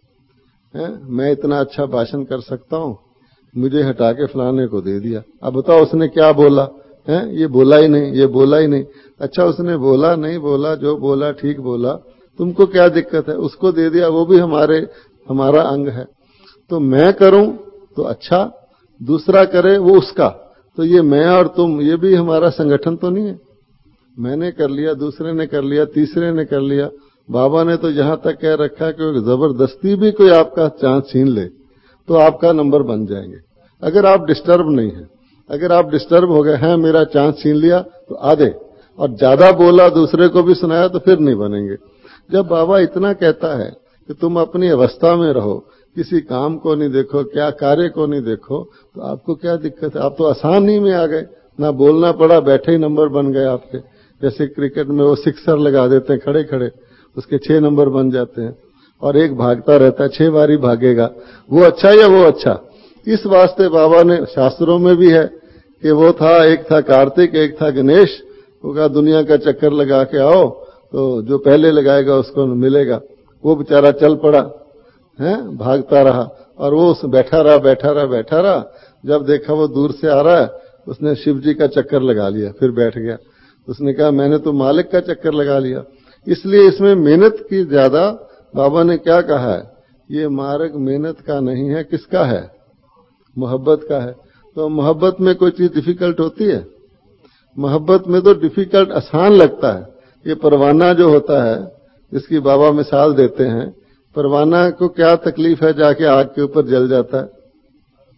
है? मैं इतना अच्छा भाषण कर सकता हूं, मुझे हटा के फलाने को दे दिया, अब बताओ उसने क्या बोला है? ये बोला ही नहीं, ये बोला ही नहीं। अच्छा, उसने बोला नहीं बोला, जो बोला ठीक बोला, तुमको क्या दिक्कत है? उसको दे दिया, वो भी हमारे हमारा अंग है। तो मैं करूं तो अच्छा, दूसरा करे वो उसका, तो ये मैं और तुम, ये भी हमारा संगठन तो नहीं है? मैंने कर लिया, दूसरे ने कर लिया, तीसरे ने कर लिया। बाबा ने तो यहां तक कह रखा है कि जबरदस्ती भी कोई आपका चांस छीन ले तो आपका नंबर बन जाएंगे, अगर आप डिस्टर्ब नहीं है। अगर आप डिस्टर्ब हो गए हैं, मेरा चांस छीन लिया तो आधे, और ज्यादा बोला, दूसरे को भी सुनाया, तो फिर नहीं बनेंगे। जब बाबा इतना कहता है कि तुम अपनी अवस्था में रहो, किसी काम को नहीं देखो, क्या कार्य को नहीं देखो, तो आपको क्या दिक्कत है? आप तो आसानी में आ गए, ना बोलना पड़ा, बैठे ही नंबर बन गए आपके। जैसे क्रिकेट में वो सिक्सर लगा देते हैं खड़े खड़े, उसके छह नंबर बन जाते हैं, और एक भागता रहता है, छह बारी भागेगा, वो अच्छा या वो अच्छा? इस वास्ते बाबा ने, शास्त्रों में भी है कि वो था, एक था कार्तिक, एक था गणेश, वो कहा दुनिया का चक्कर लगा के आओ, तो जो पहले लगाएगा उसको मिलेगा। वो बेचारा चल पड़ा है, भागता रहा, और वो उस बैठा रहा बैठा रहा बैठा रहा। जब देखा वो दूर से आ रहा है, उसने शिव जी का चक्कर लगा लिया, फिर बैठ गया। उसने कहा मैंने तो मालिक का चक्कर लगा लिया। इसलिए इसमें मेहनत की ज्यादा, बाबा ने क्या कहा है, ये मार्ग मेहनत का नहीं है, किसका है? मोहब्बत का है। तो मोहब्बत में कोई चीज डिफिकल्ट होती है? मोहब्बत में तो डिफिकल्ट आसान लगता है। ये परवाना जो होता है, जिसकी बाबा मिसाल देते हैं, परवाना को क्या तकलीफ है, जाके आग के ऊपर जल जाता है,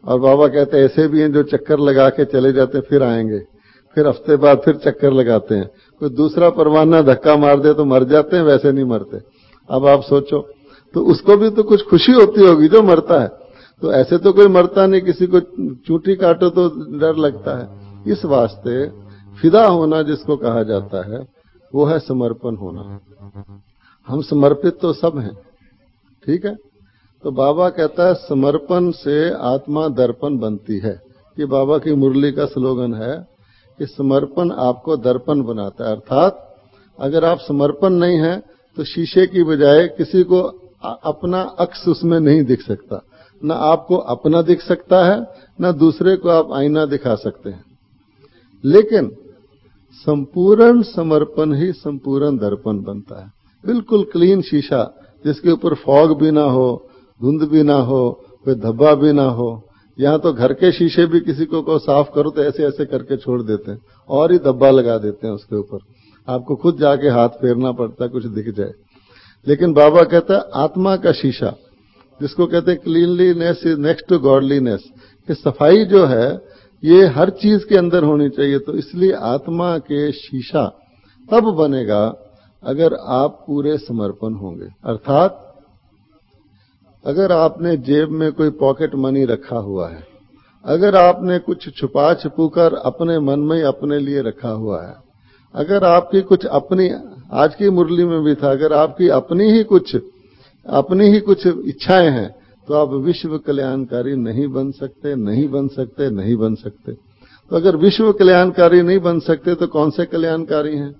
और बाबा कहते हैं ऐसे भी हैं जो चक्कर लगा के चले जाते हैं, फिर आएंगे, फिर हफ्ते बाद फिर चक्कर लगाते हैं। कोई दूसरा परवाना धक्का मार दे तो मर जाते हैं, वैसे नहीं मरते। अब आप सोचो, तो उसको भी तो कुछ खुशी होती होगी जो मरता है। तो ऐसे तो कोई मरता नहीं, किसी को चूंटी काटो तो डर लगता है। इस वास्ते फिदा होना जिसको कहा जाता है वो है समर्पण होना। हम समर्पित तो सब हैं, ठीक है। तो बाबा कहता है समर्पण से आत्मा दर्पण बनती है। ये बाबा की मुरली का स्लोगन है कि समर्पण आपको दर्पण बनाता है। अर्थात अगर आप समर्पण नहीं है तो शीशे की बजाय किसी को अपना अक्स उसमें नहीं दिख सकता। न आपको अपना दिख सकता है, न दूसरे को आप आईना दिखा सकते हैं। लेकिन संपूर्ण समर्पण ही संपूर्ण दर्पण बनता है। बिल्कुल क्लीन शीशा जिसके ऊपर फॉग भी ना हो, धुंध भी ना हो, कोई धब्बा भी ना हो। यहां तो घर के शीशे भी किसी को को साफ करो तो ऐसे ऐसे करके छोड़ देते हैं और ही धब्बा लगा देते हैं उसके ऊपर। आपको खुद जाके हाथ फेरना पड़ता है कुछ दिख जाए। लेकिन बाबा कहता है आत्मा का शीशा, जिसको कहते हैं cleanliness is next to godliness, कि सफाई जो है ये हर चीज के अंदर होनी चाहिए। तो इसलिए आत्मा के शीशा तब बनेगा अगर आप पूरे समर्पण होंगे। अर्थात अगर आपने जेब में कोई पॉकेट मनी रखा हुआ है, अगर आपने कुछ छुपा छुपूकर अपने मन में ही अपने लिए रखा हुआ है, अगर आपकी कुछ अपनी, आज की मुरली में भी था, अगर आपकी अपनी ही कुछ अपनी ही कुछ इच्छाएं हैं तो आप विश्व कल्याणकारी नहीं बन सकते, नहीं बन सकते, नहीं बन सकते। तो अगर विश्व कल्याणकारी नहीं बन सकते तो कौन से कल्याणकारी हैं?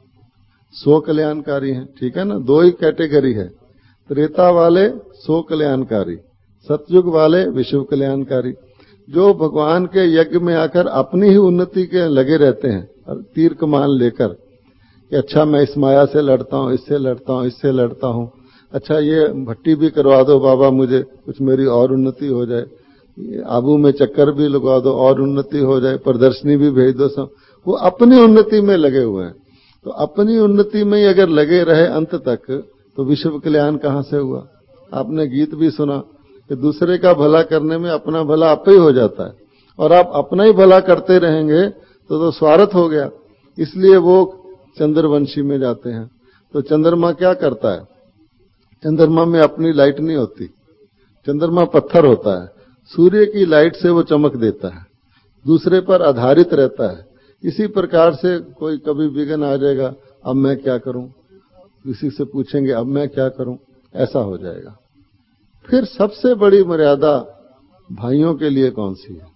सो कल्याणकारी हैं, ठीक है ना। दो ही कैटेगरी है, त्रेता वाले सो कल्याणकारी, सतयुग वाले विश्व कल्याणकारी। जो भगवान के यज्ञ में आकर अपनी ही उन्नति के लगे रहते हैं और तीर कमान लेकर कि अच्छा मैं इस माया से लड़ता हूं, इससे लड़ता हूं, इससे लड़ता हूं, अच्छा ये भट्टी भी करवा दो बाबा मुझे, कुछ मेरी और उन्नति हो जाए, आबू में चक्कर भी लगवा दो और उन्नति हो जाए, प्रदर्शनी भी भेज दो। सब वो अपनी उन्नति में लगे हुए हैं। तो अपनी उन्नति में ही अगर लगे रहे अंत तक तो विश्व कल्याण कहां से हुआ? आपने गीत भी सुना कि दूसरे का भला करने में अपना भला आप ही हो जाता है, और आप अपना ही भला करते रहेंगे तो तो स्वार्थ हो गया। इसलिए वो चंद्रवंशी में जाते हैं। तो चंद्रमा क्या करता है? चंद्रमा में अपनी लाइट नहीं होती, चंद्रमा पत्थर होता है, सूर्य की लाइट से वो चमक देता है, दूसरे पर आधारित रहता है। इसी प्रकार से कोई कभी विघ्न आ जाएगा, अब मैं क्या करूं, किसी से पूछेंगे अब मैं क्या करूं, ऐसा हो जाएगा। फिर सबसे बड़ी मर्यादा भाइयों के लिए कौन सी है?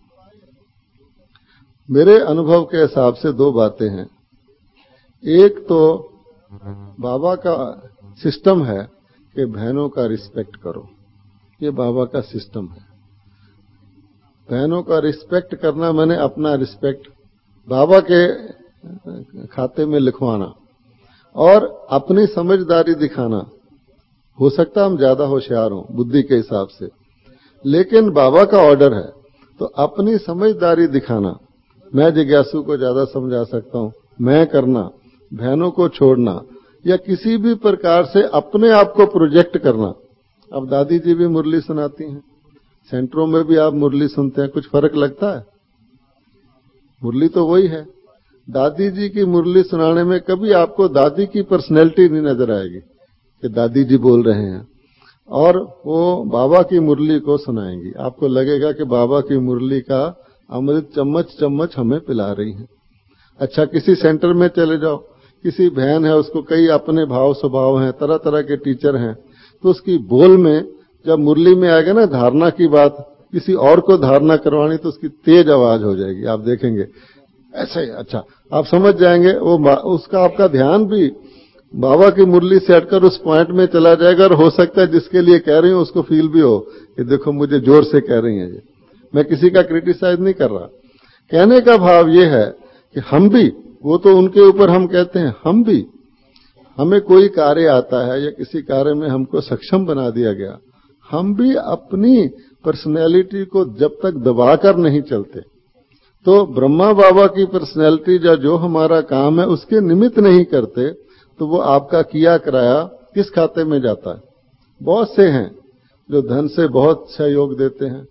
मेरे अनुभव के हिसाब से दो बातें हैं। एक तो बाबा का सिस्टम है कि बहनों का रिस्पेक्ट करो, ये बाबा का सिस्टम है। बहनों का रिस्पेक्ट करना मैंने अपना रिस्पेक्ट बाबा के खाते में लिखवाना और अपनी समझदारी दिखाना। हो सकता हम ज्यादा होशियार हों बुद्धि के हिसाब से, लेकिन बाबा का ऑर्डर है तो अपनी समझदारी दिखाना। मैं जिज्ञासु को ज्यादा समझा सकता हूं, मैं करना, बहनों को छोड़ना, या किसी भी प्रकार से अपने आप को प्रोजेक्ट करना। अब दादी जी भी मुरली सुनाती हैं, सेंटरों में भी आप मुरली सुनते हैं, कुछ फर्क लगता है? मुरली तो वही है। दादी जी की मुरली सुनाने में कभी आपको दादी की पर्सनैलिटी नहीं नजर आएगी कि दादी जी बोल रहे हैं, और वो बाबा की मुरली को सुनाएंगी। आपको लगेगा कि बाबा की मुरली का अमृत चम्मच चम्मच हमें पिला रही हैं। अच्छा, किसी सेंटर में चले जाओ, किसी बहन है, उसको कई अपने भाव स्वभाव हैं, तरह तरह के टीचर हैं, तो उसकी बोल में जब मुरली में आएगा ना धारणा की बात, किसी और को धारणा करवानी तो उसकी तेज आवाज हो जाएगी, आप देखेंगे ऐसे। अच्छा, आप समझ जाएंगे वो उसका आपका ध्यान भी बाबा की मुरली से हटकर उस पॉइंट में चला जाएगा, और हो सकता है जिसके लिए कह रही हूं उसको फील भी हो कि देखो मुझे जोर से कह रही है ये। मैं किसी का क्रिटिसाइज नहीं कर रहा। कहने का भाव ये है कि हम भी, वो तो उनके ऊपर हम कहते हैं, हम भी, हमें कोई कार्य आता है या किसी कार्य में हमको सक्षम बना दिया गया, हम भी अपनी पर्सनैलिटी को जब तक दबाकर नहीं चलते, तो ब्रह्मा बाबा की पर्सनैलिटी या जो हमारा काम है उसके निमित्त नहीं करते, तो वो आपका किया कराया किस खाते में जाता है? बहुत से हैं जो धन से बहुत सहयोग देते हैं,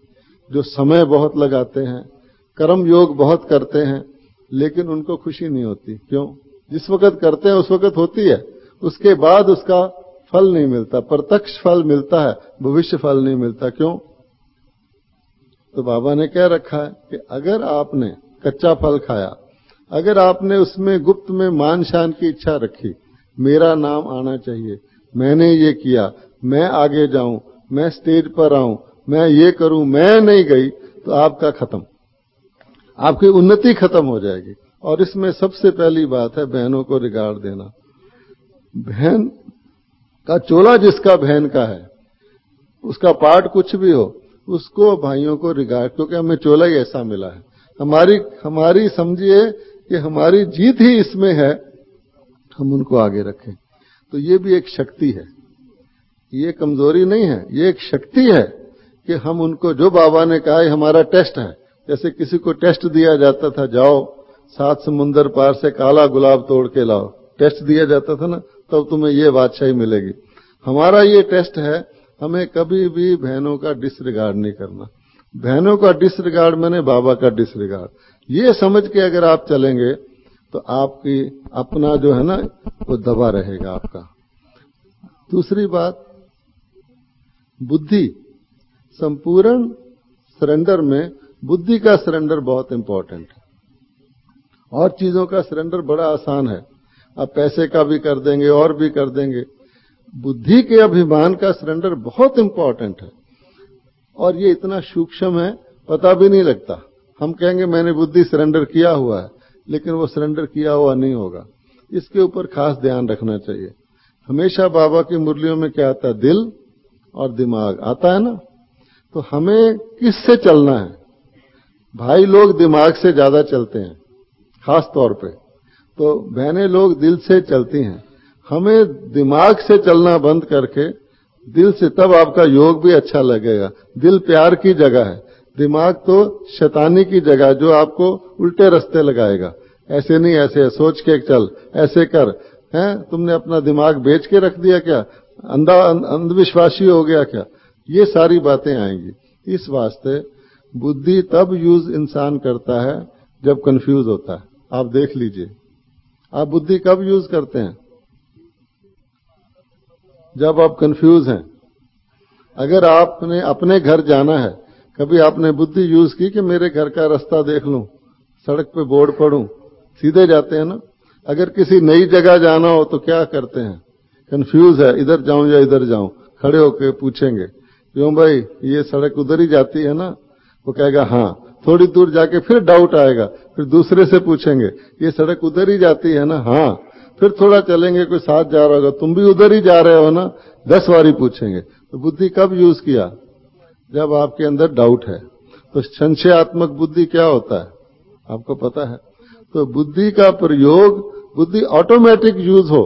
जो समय बहुत लगाते हैं, कर्म योग बहुत करते हैं, लेकिन उनको खुशी नहीं होती। क्यों? जिस वक्त करते हैं उस वक्त होती है, उसके बाद उसका फल नहीं मिलता। प्रत्यक्ष फल मिलता है, भविष्य फल नहीं मिलता। क्यों? तो बाबा ने कह रखा है कि अगर आपने कच्चा फल खाया, अगर आपने उसमें गुप्त में मान शान की इच्छा रखी, मेरा नाम आना चाहिए, मैंने ये किया, मैं आगे जाऊं, मैं स्टेज पर आऊं, मैं ये करूं, मैं नहीं गई, तो आपका खत्म, आपकी उन्नति खत्म हो जाएगी। और इसमें सबसे पहली बात है बहनों को रिगार्ड देना। बहन का चोला जिसका बहन का है, उसका पार्ट कुछ भी हो, उसको भाइयों को रिगार्ड, क्योंकि हमें चोला ही ऐसा मिला है। हमारी हमारी समझिए कि हमारी जीत ही इसमें है, हम उनको आगे रखें। तो ये भी एक शक्ति है, ये कमजोरी नहीं है, ये एक शक्ति है कि हम उनको, जो बाबा ने कहा है हमारा टेस्ट है। जैसे किसी को टेस्ट दिया जाता था, जाओ सात समुंदर पार से काला गुलाब तोड़ के लाओ, टेस्ट दिया जाता था ना, तब तो तुम्हें ये बादशाही मिलेगी। हमारा ये टेस्ट है, हमें कभी भी बहनों का डिसरिगार्ड नहीं करना। बहनों का डिसरिगार्ड मैंने बाबा का डिसरिगार्ड, ये समझ के अगर आप चलेंगे तो आपकी अपना जो है ना वो दबा रहेगा आपका। दूसरी बात, बुद्धि, संपूर्ण सरेंडर में बुद्धि का सरेंडर बहुत इंपॉर्टेंट है। और चीजों का सरेंडर बड़ा आसान है, आप पैसे का भी कर देंगे और भी कर देंगे। बुद्धि के अभिमान का सरेंडर बहुत इंपॉर्टेंट है, और ये इतना सूक्ष्म है, पता भी नहीं लगता। हम कहेंगे मैंने बुद्धि सरेंडर किया हुआ है, लेकिन वो सरेंडर किया हुआ नहीं होगा। इसके ऊपर खास ध्यान रखना चाहिए। हमेशा बाबा की मुरलियों में क्या आता है? दिल और दिमाग आता है ना। तो हमें किससे चलना है? भाई लोग दिमाग से ज्यादा चलते हैं खास तौर पे, तो बहनें लोग दिल से चलती हैं। हमें दिमाग से चलना बंद करके दिल से, तब आपका योग भी अच्छा लगेगा। दिल प्यार की जगह है, दिमाग तो शैतानी की जगह, जो आपको उल्टे रास्ते लगाएगा। ऐसे नहीं, ऐसे सोच के चल, ऐसे कर, हैं? तुमने अपना दिमाग बेच के रख दिया क्या? अंधा अंधविश्वासी हो गया क्या? ये सारी बातें आएंगी। इस वास्ते बुद्धि तब यूज इंसान करता है जब कंफ्यूज होता है। आप देख लीजिए, आप बुद्धि कब यूज करते हैं? जब आप कंफ्यूज हैं। अगर आपने अपने घर जाना है, कभी आपने बुद्धि यूज की कि मेरे घर का रास्ता देख लूं, सड़क पे बोर्ड पढूं? सीधे जाते हैं ना। अगर किसी नई जगह जाना हो तो क्या करते हैं? कंफ्यूज है, इधर जाऊं या इधर जाऊं, खड़े होकर पूछेंगे, क्यों भाई ये सड़क उधर ही जाती है ना? वो कहेगा हाँ। थोड़ी दूर जाके फिर डाउट आएगा, फिर दूसरे से पूछेंगे, ये सड़क उधर ही जाती है ना? हाँ। फिर थोड़ा चलेंगे, कोई साथ जा रहा होगा, तुम भी उधर ही जा रहे हो ना? दस बारी पूछेंगे। तो बुद्धि कब यूज किया? जब आपके अंदर डाउट है। तो संशयात्मक बुद्धि क्या होता है आपको पता है? तो बुद्धि का प्रयोग, बुद्धि ऑटोमेटिक यूज हो,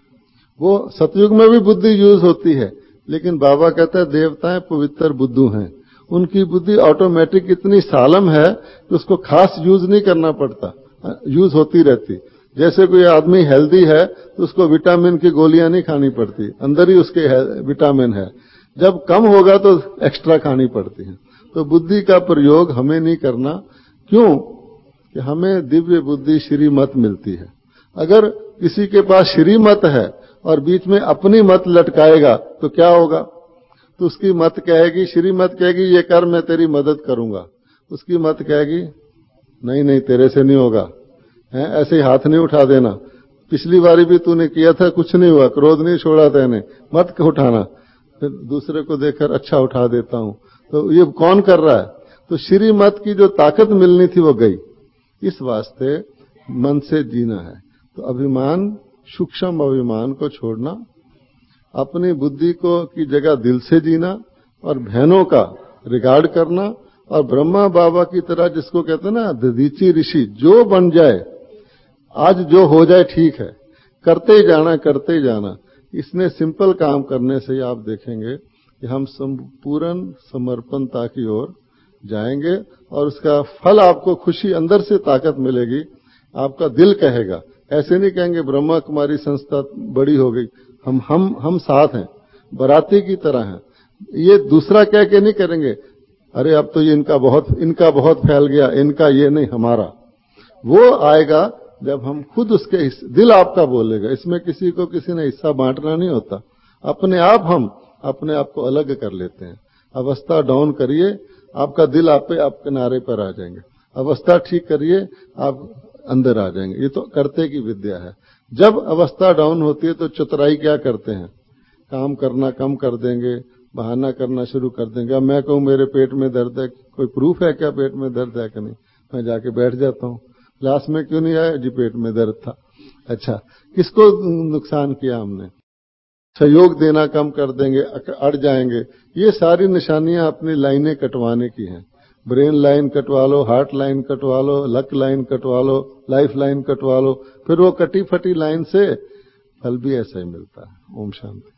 वो सतयुग में भी बुद्धि यूज होती है, लेकिन बाबा कहता है देवताएं पवित्र बुद्धू हैं, उनकी बुद्धि ऑटोमेटिक इतनी सालम है कि उसको खास यूज नहीं करना पड़ता, यूज होती रहती। जैसे कोई आदमी हेल्दी है तो उसको विटामिन की गोलियां नहीं खानी पड़ती, अंदर ही उसके विटामिन है। जब कम होगा तो एक्स्ट्रा खानी पड़ती है। तो बुद्धि का प्रयोग हमें नहीं करना। क्यों? कि हमें दिव्य बुद्धि श्रीमत मिलती है। अगर किसी के पास श्रीमत है और बीच में अपनी मत लटकाएगा तो क्या होगा? तो उसकी मत कहेगी, श्रीमत कहेगी ये कर, मैं तेरी मदद करूंगा। उसकी मत कहेगी नहीं नहीं तेरे से नहीं होगा, है ऐसे ही हाथ नहीं उठा देना, पिछली बारी भी तूने किया था कुछ नहीं हुआ, क्रोध नहीं छोड़ा तेने, मत उठाना। फिर दूसरे को देखकर अच्छा उठा देता हूं। तो ये कौन कर रहा है? तो श्रीमत की जो ताकत मिलनी थी वो गई। इस वास्ते मन से जीना है। तो अभिमान, सूक्ष्म अभिमान को छोड़ना, अपनी बुद्धि को की जगह दिल से जीना, और बहनों का रिगार्ड करना, और ब्रह्मा बाबा की तरह जिसको कहते हैं ना दधीची ऋषि, जो बन जाए आज जो हो जाए ठीक है, करते ही जाना करते ही जाना। इसने सिंपल काम करने से ही आप देखेंगे कि हम संपूर्ण समर्पणता की ओर जाएंगे, और उसका फल आपको खुशी, अंदर से ताकत मिलेगी। आपका दिल कहेगा, ऐसे नहीं कहेंगे ब्रह्मा कुमारी संस्था बड़ी हो गई, हम हम हम साथ हैं, बराती की तरह हैं। ये दूसरा कह के नहीं करेंगे, अरे अब तो ये इनका बहुत इनका बहुत फैल गया, इनका ये नहीं हमारा। वो आएगा जब हम खुद उसके हिस्से, दिल आपका बोलेगा। इसमें किसी को किसी ने हिस्सा बांटना नहीं होता, अपने आप हम अपने आप को अलग कर लेते हैं। अवस्था डाउन करिए, आपका दिल आप पे आप किनारे पर आ जाएंगे। अवस्था ठीक करिए, आप अंदर आ जाएंगे। ये तो करते की विद्या है। जब अवस्था डाउन होती है तो चतुराई क्या करते हैं, काम करना कम कर देंगे, बहाना करना शुरू कर देंगे। अब मैं कहूं मेरे पेट में दर्द है, कोई प्रूफ है क्या पेट में दर्द है कि नहीं? मैं जाके बैठ जाता हूं, क्लास में क्यों नहीं आया जी? पेट में दर्द था। अच्छा, किसको नुकसान किया हमने? सहयोग देना कम कर देंगे, अड़ जाएंगे। ये सारी निशानियां अपनी लाइनें कटवाने की हैं। ब्रेन लाइन कटवा लो, हार्ट लाइन कटवा लो, लक लाइन कटवा लो, लाइफ लाइन कटवा लो, फिर वो कटी फटी लाइन से फल भी ऐसा ही मिलता है। ओम शांति।